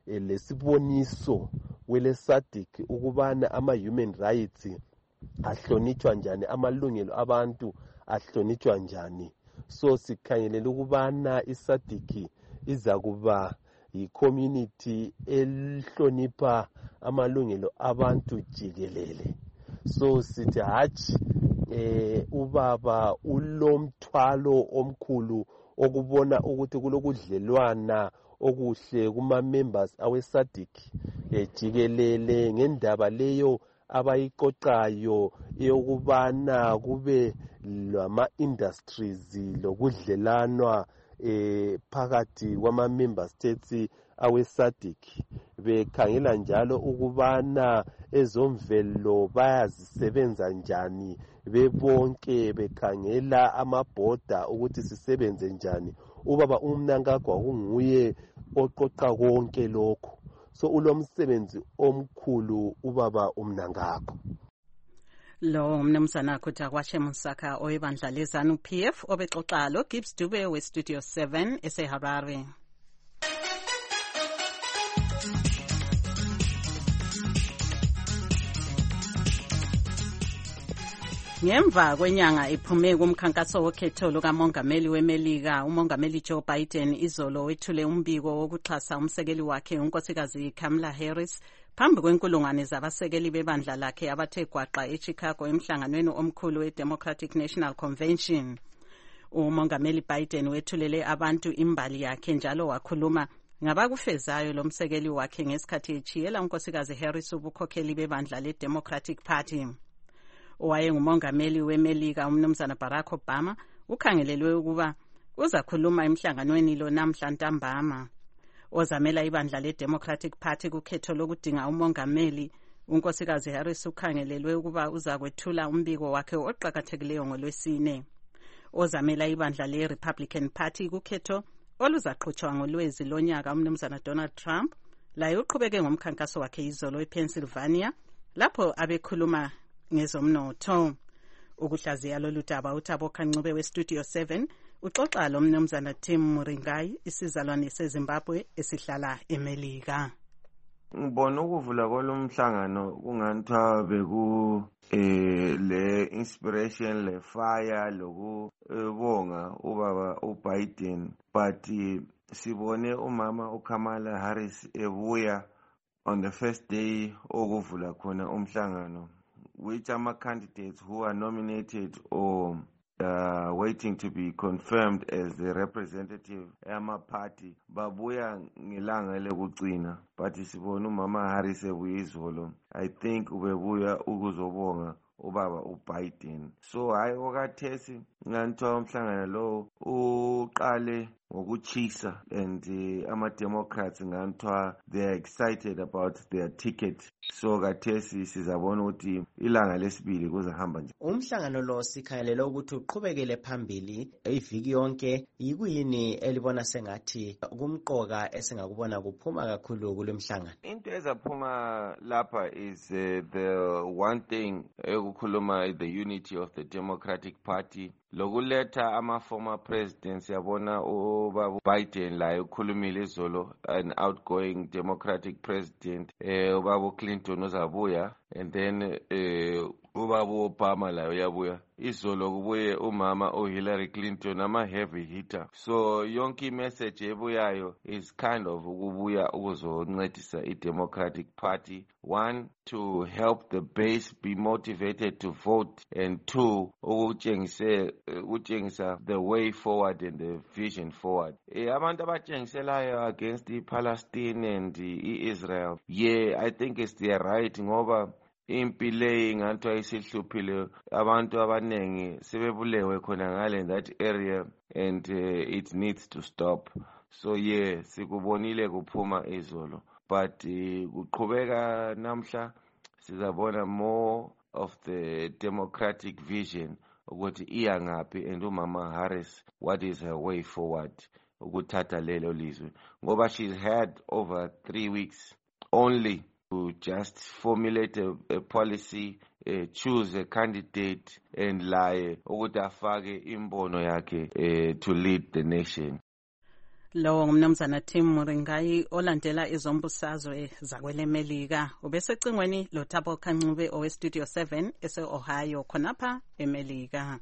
lesiboniso wele SADC ukubana ama human rights ahlonitshwa njani, amalungelo abantu ahlonitshwa njani. So sikhanyelela ukubana iSADC iza kuba yi-community elihlonipha amalungelo abantu jikelele. So sithi hatshi eh ubaba ulomthwalo omkhulu okubona ukuthi kulokudlelwana okuhle kuma members awe SADC ejikelele ngendaba leyo abayiqoqayo eyokubana kube lama industries lokudlelanwa eh phakathi kwama member states awe SADC. Bekhangela njalo ukubana ezomvelo bayazisebenza njani, bebonke bekhangela amabhoda ukuthi sisebenze njani. Ubaba uMnangagwa unguye oqoqa konke lokho. So ulomsebenzi omkhulu ubaba uMnangagwa. Lo mnumzana Khutawashe Munsaka oyebandla leZANU-P F obexoxa lo Gibbs Dube weStudio seven eseHarare. Ngemva kwenyanga iphume kumkhankaso wokhetho lukamongameli weMelika, umongameli Joe Biden izolo wethule umbiko wokuxhasa umsekeli wakhe unkosikazi Kamala Harris phambi kwenkulungwane zabasekeli bebandla lakhe abathe gwaqa eChicago emhlanganweni omkhulu weDemocratic National Convention. Umongameli Biden wethulele abantu imbali yakhe njalo wakhuluma ngabakufezayo lomsekeli wakhe ngesikhathi echiyela unkosikazi Harris ubukhokheli bebandla leDemocratic Party. Owayengumongameli weMelika umnumzana Barack Obama ukhangelelwe ukuba uzakhuluma emhlanganweni lo namhla ntambama. Ozamela ibandla leDemocratic Party kukhetho lokudinga umongameli, unkosikazi Harris ukhangelelwe ukuba uzakwethula umbiko wakhe oqhakathekileyo ngolwesine. Ozamela ibandla leRepublican Party kukhetho oluzaqhutshwa ngolwezi lonyaka umnumzana Donald Trump laye uqhubeke ngomkhankaso wakhe izolo ePennsylvania lapho abekhuluma ngezomnotho. Ukuhlaziya lolu daba uThabo Kancube weStudio seven uxoxa lo mnumzana Tim Muringai isizalwane seZimbabwe esihlala eMelika. Ngibona ukuvula kwalomhlangano kunganithiwa beku eh le inspiration le fire lokubonga ubaba uBiden, but sibone umama uKamala Harris ebuya on the first day okuvula khona umhlangano, which ama candidates who are nominated or uh, waiting to be confirmed as the representative ama party babuya ngelanga lekugcina, but sibona umama Harris ebuya izolo. I think ubebuya ukuzobonga ubaba uBiden. So hayi okathesi nganthiwa umhlangano lo uqale ngokuchisa, and uh, ama Democrats nganthiwa they are excited about their ticket. So kathesi sizabona ukuthi ilanga lesibili kuzahamba nje. Umhlangano lo sikhangelele ukuthi uqhubekele phambili iviki yonke. Yikuyini elibona sengathi kumqoka esingakubona kuphuma kakhulu kulemhlangano? Into ezaphuma lapha is uh, the one thing ekukhuluma the unity of the Democratic Party, lokuletha ama former presidents. Yabona ubaba Biden la ukhulumile izolo, an outgoing Democratic president, eh ubaba Clinton uzabuya, and then eh ubaba Obama la uyabuya. Izolo kubuye umama uHillary Clinton ama heavy hitter. So yonke message ebuyayo is kind of ukubuya ukuzoncedisa iDemocratic Party, one, to help the base be motivated to vote, and two, ukutshengisa ukutshengisa the way forward and the vision forward. Eh abantu abatshengiselayo against iPalestine and iIsrael, yeah, I think it's their right ngoba impile nganthiwa isihluphile, abantu abanengi sebebulewe khona ngale in that area, and uh, it needs to stop. So yeah, sikubonile kuphuma izolo, but uh, kuqhubeka namhla sizabona more of the democratic vision ukuthi iya ngaphi, and umama Harris what is her way forward ukuthatha lelo lizwe, ngoba she's had over three weeks only to just formulate a, a policy, uh, choose a candidate, and lie ukuthi afake imbono yakhe uh, to lead the nation. Lo ngumnumzana Tim Muringai olandela izombusazwe zakwelemelika. Ubesecingweni lo Thabo Kancube owe Studio seven ese Ohio khonapha eMelika.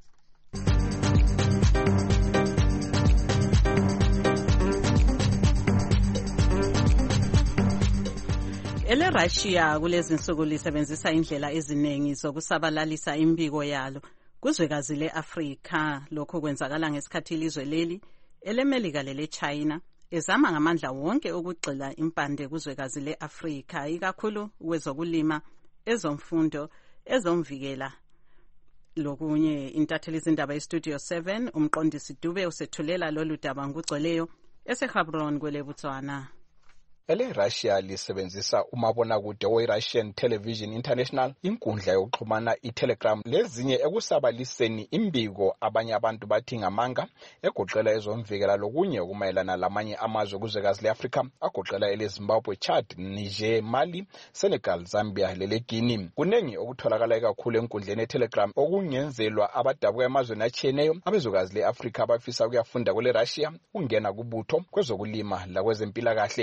Ele Russia kulezi nsuku lisebenzisa indlela eziningi zokusabalalisa imbiko yalo kuzwekazi leAfrika. Lokho kwenzakala ngesikhathi ilizwe leli elemelika lele China ezama ngamandla wonke ukugxila impande kuzwekazi leAfrika, ikakhulu kwezokulima, ezomfundo, ezomvikela lokunye. Intatheli izindaba eStudio seven umqondisi Dube usethulela lolu daba ngugcweleyo eseHabron kwele Botswana. Ele Russia lisebenzisa umabonakude we-Russian Television International, inkundla yokuxhumana iTelegram, lezinye ekusabaliseni imbiko abanye abantu bathi ngamanga egoqela ezomvikela lokunye ukumayelana lamanye amazwe kuzwekazi leAfrika agoqela eleZimbabwe, Chad, Niger, Mali, Senegal, Zambia leleGuinea. Kunengi okutholakala kakhulu enkundleni yeTelegram okungenzelwa abadabuka emazweni atshiyeneyo abezwekazi leAfrika abafisa ukuyafunda kwele Russia, ungena kubutho, kwezokulima lakwezempilakahle.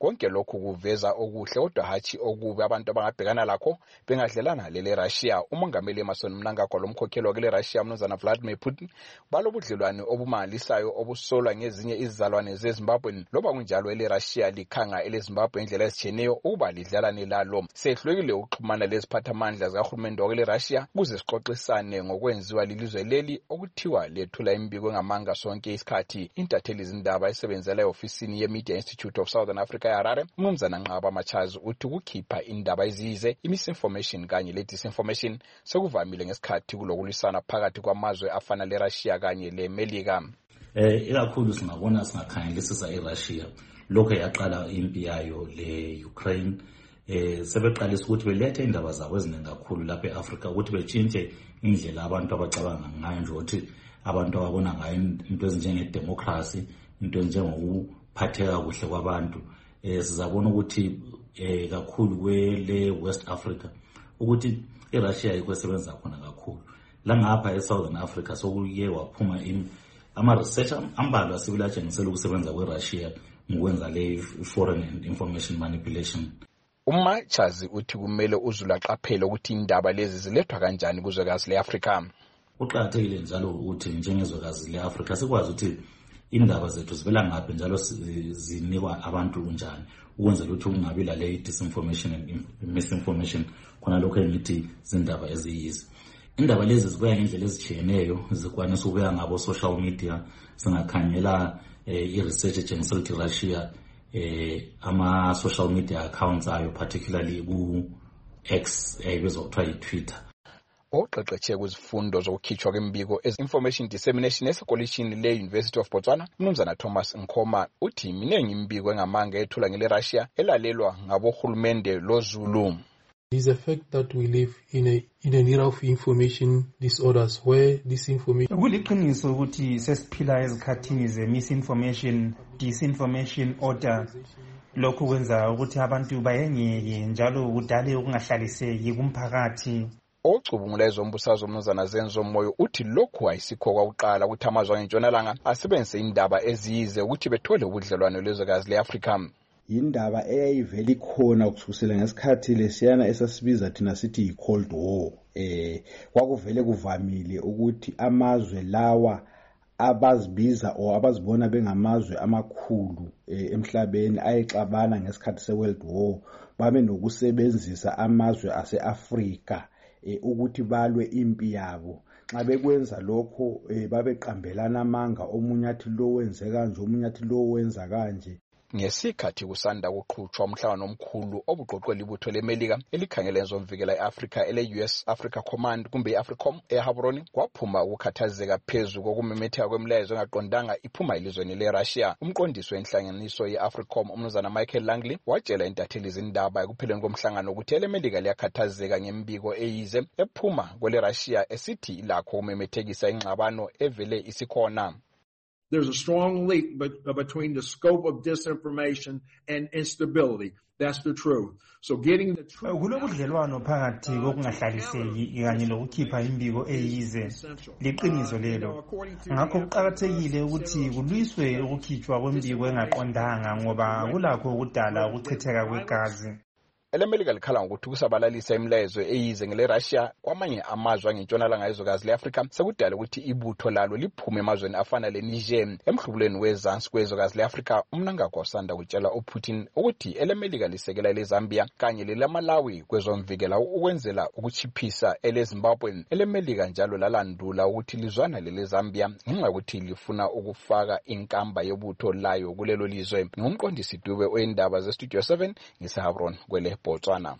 konke lokhu kuveza okuhle kodwa hatshi okubi abantu abangabhekana lakho bengadlelana lele Russia. Umongameli Emmerson Mnangagwa lomkhokheli wakele Russia Mnumzana Vladimir Putin balobudlelwane obumalisayo obusolwa ngezinye izizalwane zeZimbabwe loba kunjalo ele Russia likhanga ele Zimbabwe indlela ezitshiyeneyo ukuba lidlalane lalo. Sehlukile ukuxhumana leziphathamandla zikahulumende wakele Russia ukuze sixoxisane ngokwenziwa lilizwe leli okuthiwa lethula imbiko ngamanga sonke isikhathi. Intatheli izindaba esebenzela eofisini ye-Media Institute of Southern Africa eHarare Mnumzana Nqaba Machazi uthi ukukhipha indaba eziyize imisinformation kanye le disinformation sekuvamile ngesikhathi kulokulisana phakathi kwamazwe afana le Russia kanye le Melika. Eh ikakhulu singabona singakhangelisisa eRussia lokho yaqala impi yayo le Ukraine eh sebeqalisa ukuthi belethe indaba zabo eziningi kakhulu lapha eAfrica ukuthi betshintshe indlela abantu abacabanga ngayo nje ukuthi abantu ababona ngayo into ezinjenge democracy into njengokuphatheka kuhle kwabantu. Eh sizabona ukuthi eh kakhulu kwele West Africa ukuthi iRussia ikwesebenza khona kakhulu la ngapha eSouthern Africa sokuye waphuma ama research ambalwa asibila atshengisela ukusebenza kweRussia ngokwenza le foreign information manipulation. Umachazi uthi kumele uzulaqaphela ukuthi indaba lezi zilethwa kanjani kuzwekazi leAfrica. Uqakathekile njalo ukuthi njengezwekazi leAfrica sikwazi ukuthi indaba zethu zivela ngaphi njalo zinikwa abantu kunjani ukwenzela ukuthi kungabi la le disinformation and misinformation khona lokho engithi zindaba eziyizi. Indaba lezi zibuya ngendlela ezitshiyeneyo zikwanisa ukuya ngabo social media singakhangela i-research etshengisela ukuthi Russia eh ama social media accounts ayo particularly ku-X ebizwa kuthiwa yi-Twitter. Oqeqetshe kwizifundo zokukhitshwa kwembiko as-information dissemination esekolishini le-University of Botswana Mnumzana Thomas Nkoma uthi minengi imbiko engamanga ethula ngele Russia elalelwa ngabohulumende loZulu. It is a fact that we live in a in an era of information disorders where disinformation kuliqiniso ukuthi sesiphila ezikhathini ze misinformation disinformation order lokhu kwenza ukuthi abantu bayengeke njalo kudale ukungahlaliseki kumphakathi. Ocubungula ezombusazwe Mnumzana Zenzo Moyo uthi lokhu ayisikho kwakuqala ukuthi amazwe angentshonalanga asebenzise indaba eziyize ukuthi bethole ubudlelwano lwezwekazi leAfrica. Indaba eyayivela ikhona kusukela ngesikhathi lesiyana esasibiza thina sithi yi-Cold War. Eh kwakuvele kuvamile ukuthi amazwe lawa abazibiza o abazibona bengamazwe amakhulu emhlabeni ayexabana ngesikhathi se-World War babe nokusebenzisa amazwe ase-Africa ukuthi balwe impi yabo. Nxa bekwenza lokho babeqambelana amanga omunye athi lo wenze kanje omunye athi lo wenza kanje. Ngesikhathi kusanda kuqhutshwa umhlangano omkhulu obuqoqwela ibutho leMelika elikhangela ezomvikela eAfrica ele-U S Africa Command kumbe i-AFRICOM eHaburoni kwaphuma ukukhathazeka phezu kokumemetheka kwemilayezo engaqondanga iphuma elizweni leRussia. Umqondisi wenhlanganiso ye-AFRICOM uMnumzana Michael Langley watshela intatheli izindaba ekupheleni komhlangano ukuthi eleMelika liyakhathazeka ngembiko eyize ephuma kweleRussia esithi ilakho ukumemethekisa ingxabano evele isikhona. There's a strong link between the scope of disinformation and instability. That's the truth. So getting the truth. Kulobudlelwano phakathi kokungahlaliseki kanye lokukhipha imbiko eyize liqiniso lelo. Ngakho kuqakathekile ukuthi kulwiswe ukukhitshwa kwembiko engaqondanga ngoba kulakho ukudala ukuchitheka kwegazi. eleMelika likhala ngokuthi kusabalalisa imilayezo eyize ngele Russia kwamanye amazwe angentshonalanga ezwekazi leAfrica sekudala ukuthi ibutho lalo liphume emazweni afana leNiger emhlubulweni wezansi kwezwekazi leAfrica. Umnangagwa usanda kutshela uPutin ukuthi eleMelika lisekela leZambia kanye lelaMalawi kwezomvikela ukwenzela ukuchiphisa eleZimbabwe. eleMelika njalo lalandula ukuthi lizwana leleZambia ngenxa yokuthi lifuna ukufaka inkamba yobutho layo kulelo lizwe. Ngumqondisi Dube oyindaba zeStudio seven ngiseHaburoni kwele Botswana.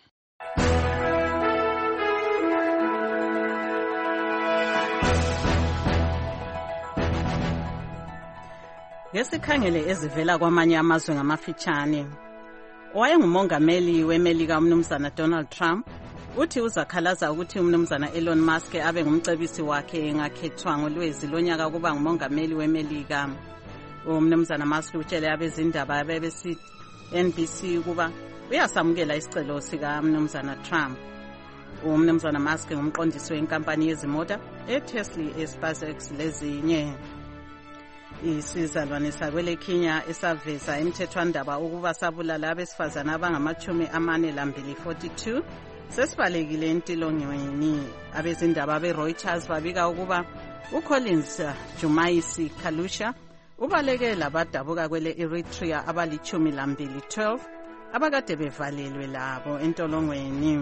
Ngesikhangele ezivela kwamanye amazwe ngamafitshane. Owayengumongameli weMelika uMnumzana Donald Trump uthi uzakhalaza ukuthi uMnumzana Elon Musk abe ngumcebisi wakhe engakhethwa ngolwezi lonyaka kuba ngumongameli weMelika. uMnumzana Musk utshele abezindaba bebesi N B C kuba uyasamukela isicelo sika Mnumzana Trump. uMnumzana Musk ngumqondisi wenkampani yezimota eTesla, eSpaceX lezinye. Isizalwane sakwele Kenya esaveza emthethwandaba ukuba sabulala abesifazana abangamachumi amane lambili forty-two sesibalekile entilongweni. Abezindaba be-Reuters babika ukuba uCollins Jumaisi Kalusha ubaleke labadabuka kwele Eritrea abalichumi lambili twelve abakade bevalelwe labo entolongweni.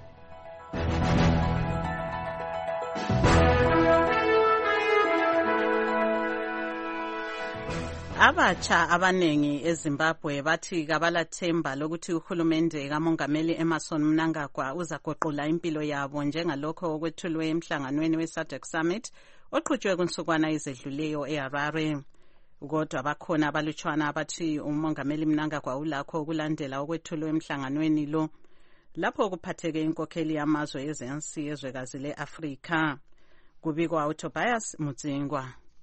Abatsha abanengi eZimbabwe bathi kabalathemba lokuthi uhulumende kaMongameli Emmerson Mnangagwa uzagoqula impilo yabo njengalokho okwethulwe emhlanganweni we-SADC Summit oqhutshwe kunsukwana ezedluleyo eHarare. Kodwa bakhona abalutshwana abathi uMongameli Mnangagwa ulakho ukulandela okwethulwe emhlanganweni lo lapho kuphatheke inkokheli yamazwe eze-A N C ezwekazi le-Afrika. Kubikwa uTobias Mudzingwa.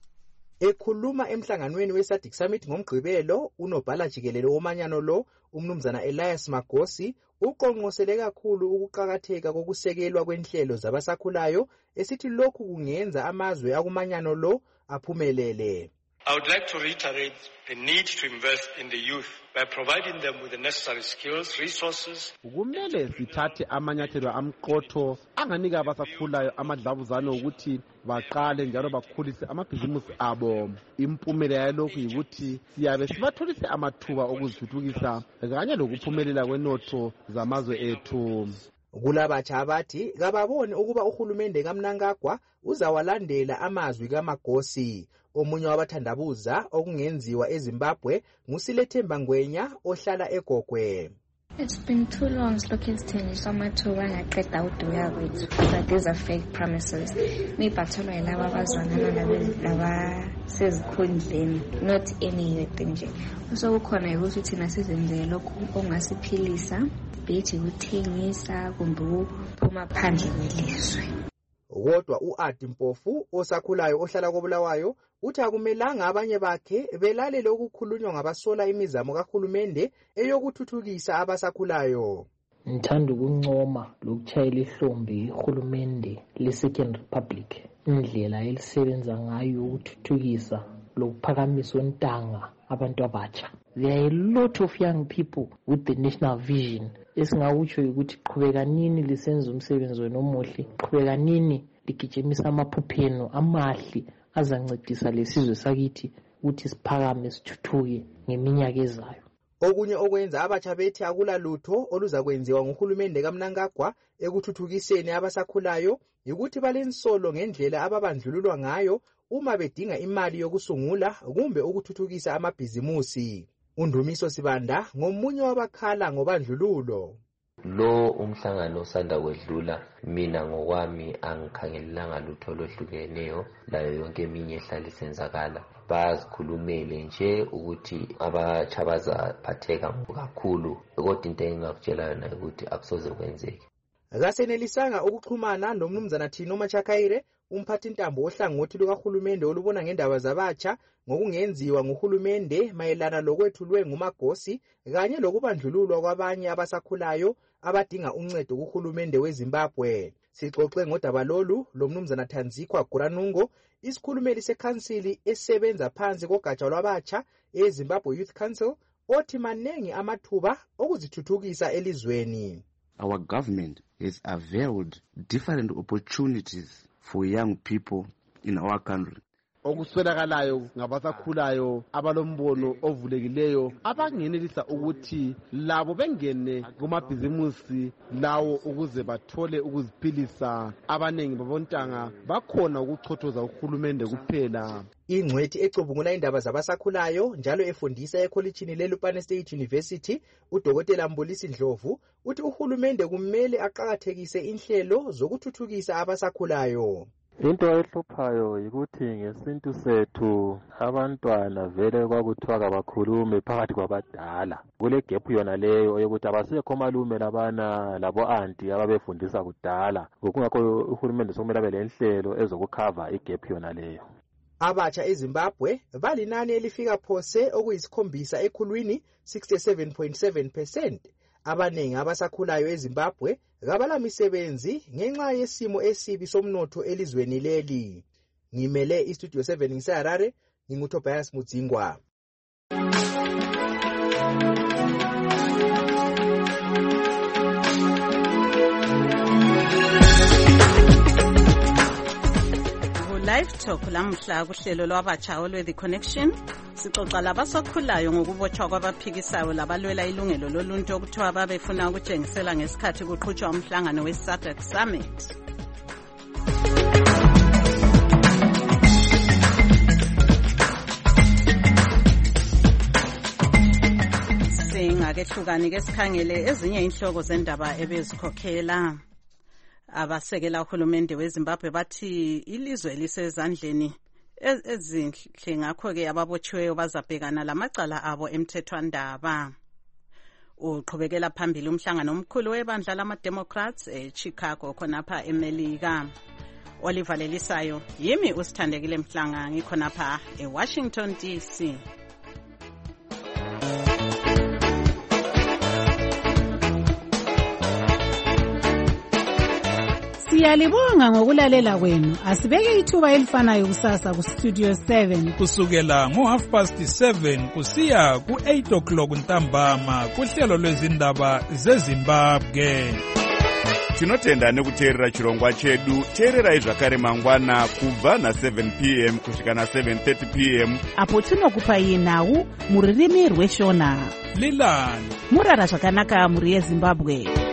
Ekhuluma emhlanganweni we-SADC Summit ngomgqibelo, unobhala jikelele womanyano lo, umnumzana Elias Magosi, uqonqosele kakhulu ukuqhakatheka kokusekelwa kwenhlelo zabasakhulayo esithi lokhu kungenza amazwe akumanyano lo aphumelele. I would like to reiterate the need to invest in the youth by providing them with the necessary skills, resources. Kumele sithathe amanyathelo amqotho anganika abasakhulayo amadlavuzane ukuthi baqale njalo bakhulise amabhizimusi abo. Impumela yalokhu yikuthi siyabe sibatholise amathuba okuzithuthukisa kanye lokuphumelela kwenotho zamazwe ethu. Kulabatsha abathi kababone ukuba uhulumende kaMnangagwa uzawalandela amazwi kaMagosi. Omunye wabathandabuza okungenziwa eZimbabwe nguSilethemba Ngwenya ohlala eGogwe. It's been too long silokuzithenjiswa amathuba angaqeda uduya kwethu, but these are fake promises. Mibhatholwa yilaba abazwanana nabasezikhundleni, not any youth nje. So kukhona ukuthi thina sizenzele lokhu ongasiphilisa, bethi ukuthengisa kumbe ukuphuma phandle kwelizwe. Kodwa uAdi Mpofu osakhulayo ohlala koBulawayo uthi akumelanga abanye bakhe belalele ukukhulunywa ngabasola imizamo kahulumende eyokuthuthukisa abasakhulayo. Ngithanda ukuncoma lokuchayela ihlombe ihulumende le-Second Republic indlela elisebenza ngayo ukuthuthukisa lokuphakamisa ontanga abantu abatsha. There are a lot of young people with the national vision. Esingawutsho ukuthi qhubeka nini lisenza umsebenzi wenu omuhle, qhubeka nini ligijimisa amaphupheno amahle azancedisa lesizwe sakithi ukuthi siphakame sithuthuke ngeminyaka ezayo. Okunye okwenza abatsha bethi akula lutho oluzakwenziwa nguhulumende kaMnangagwa ekuthuthukiseni abasakhulayo ukuthi balensolo ngendlela ababandlululwa ngayo uma bedinga imali yokusungula kumbe ukuthuthukisa amabhizimusi. Undumiso Sibanda ngomunye wabakhala ngobandlululo. Lo umhlangano osanda kwedlula mina ngokwami angikhangelelanga lutho lohlukeneyo layo yonke eminye ehlala isenzakala. Bazikhulumele nje ukuthi abatsha bazaphatheka kakhulu, kodwa into engingakutshela yona ukuthi akusoze kwenzeke. Akasenelisanga ukuxhumana nomnumzana Thino Machakaire, umphathi ntambo ohlangothi lukahulumende olubona ngendaba zabatsha ngokungenziwa nguhulumende mayelana lokwethulwe nguMagosi kanye lokubandlululwa kwabanye abasakhulayo abadinga uncedo kuhulumende weZimbabwe. Sixoxe ngodaba lolu lomnumzana Thanzikwa Guranungo, isikhulumeli sekhansili esebenza phansi kogatsha lwabatsha eZimbabwe Youth Council, othi manengi amathuba okuzithuthukisa elizweni. Our government has availed different opportunities for young people in our country. Okuswelakalayo ngabasakhulayo abalombono ovulekileyo abangenelisa ukuthi labo bengene kumabhizimusi lawo ukuze bathole ukuziphilisa. Abanengi babontanga bakhona ukuchothoza uhulumende kuphela. Ingcwethi ecubungula indaba zabasakhulayo njalo efundisa ekholejini leLupane State University, uDokotela Mbulisi Ndlovu uthi uhulumende kumele aqhakathekise inhlelo zokuthuthukisa abasakhulayo. Into ehluphayo yikuthi ngesintu sethu abantwana vele kwakuthiwa kabakhulume phakathi kwabadala. Kule gap yona leyo yokuthi abasekho malume labana labo anti ababefundisa kudala. Ngakho uhulumende sokumele abe lenhlelo ezokukhava igap yona leyo. Abatsha eZimbabwe balinani elifika phose okuyisikhombisa ekhulwini sixty-seven point seven percent. Abanengi abasakhulayo eZimbabwe kabala misebenzi ngenxa yesimo esibi somnotho elizweni leli. Ngimele iStudio seven ngiseHarare, nginguTobias Mudzingwa. Live Talk lamhla kuhlelo lwabatsha olwe The Connection sixoxa labasakhulayo ngokubotshwa kwabaphikisayo labalwela ilungelo loluntu okuthiwa babefuna ukutshengisela ngesikhathi kuqhutshwa umhlangano we-SADC Summit. Singakehlukani ke sikhangele ezinye inhloko zendaba ebezikhokhela. Abasekela uhulumende weZimbabwe bathi ilizwe lisezandleni ezinhle ngakho ke ababotshiweyo bazabhekana lamacala abo emthethwandaba. Uqhubekela phambili umhlangano omkhulu webandla lama-Democrats eChicago khonapha eMelika. Oliver Lelisayo yimi usithandekile Mhlanga ngikhonapha eWashington D C. Siyalibonga ngokulalela kwenu. Asibeke ithuba elifanayo kusasa ku Studio seven kusukela ngo half past seven kusiya ku eight o'clock ntambama kuhlelo lwezindaba zeZimbabwe. Tinotenda nekuteerera chirongwa chedu. Teererai zvakare mangwana kubva na seven p m kusvika na seven thirty p m apo tinokupai nhau muririmi rweshona. Lilani murara zvakanaka muri yeZimbabwe.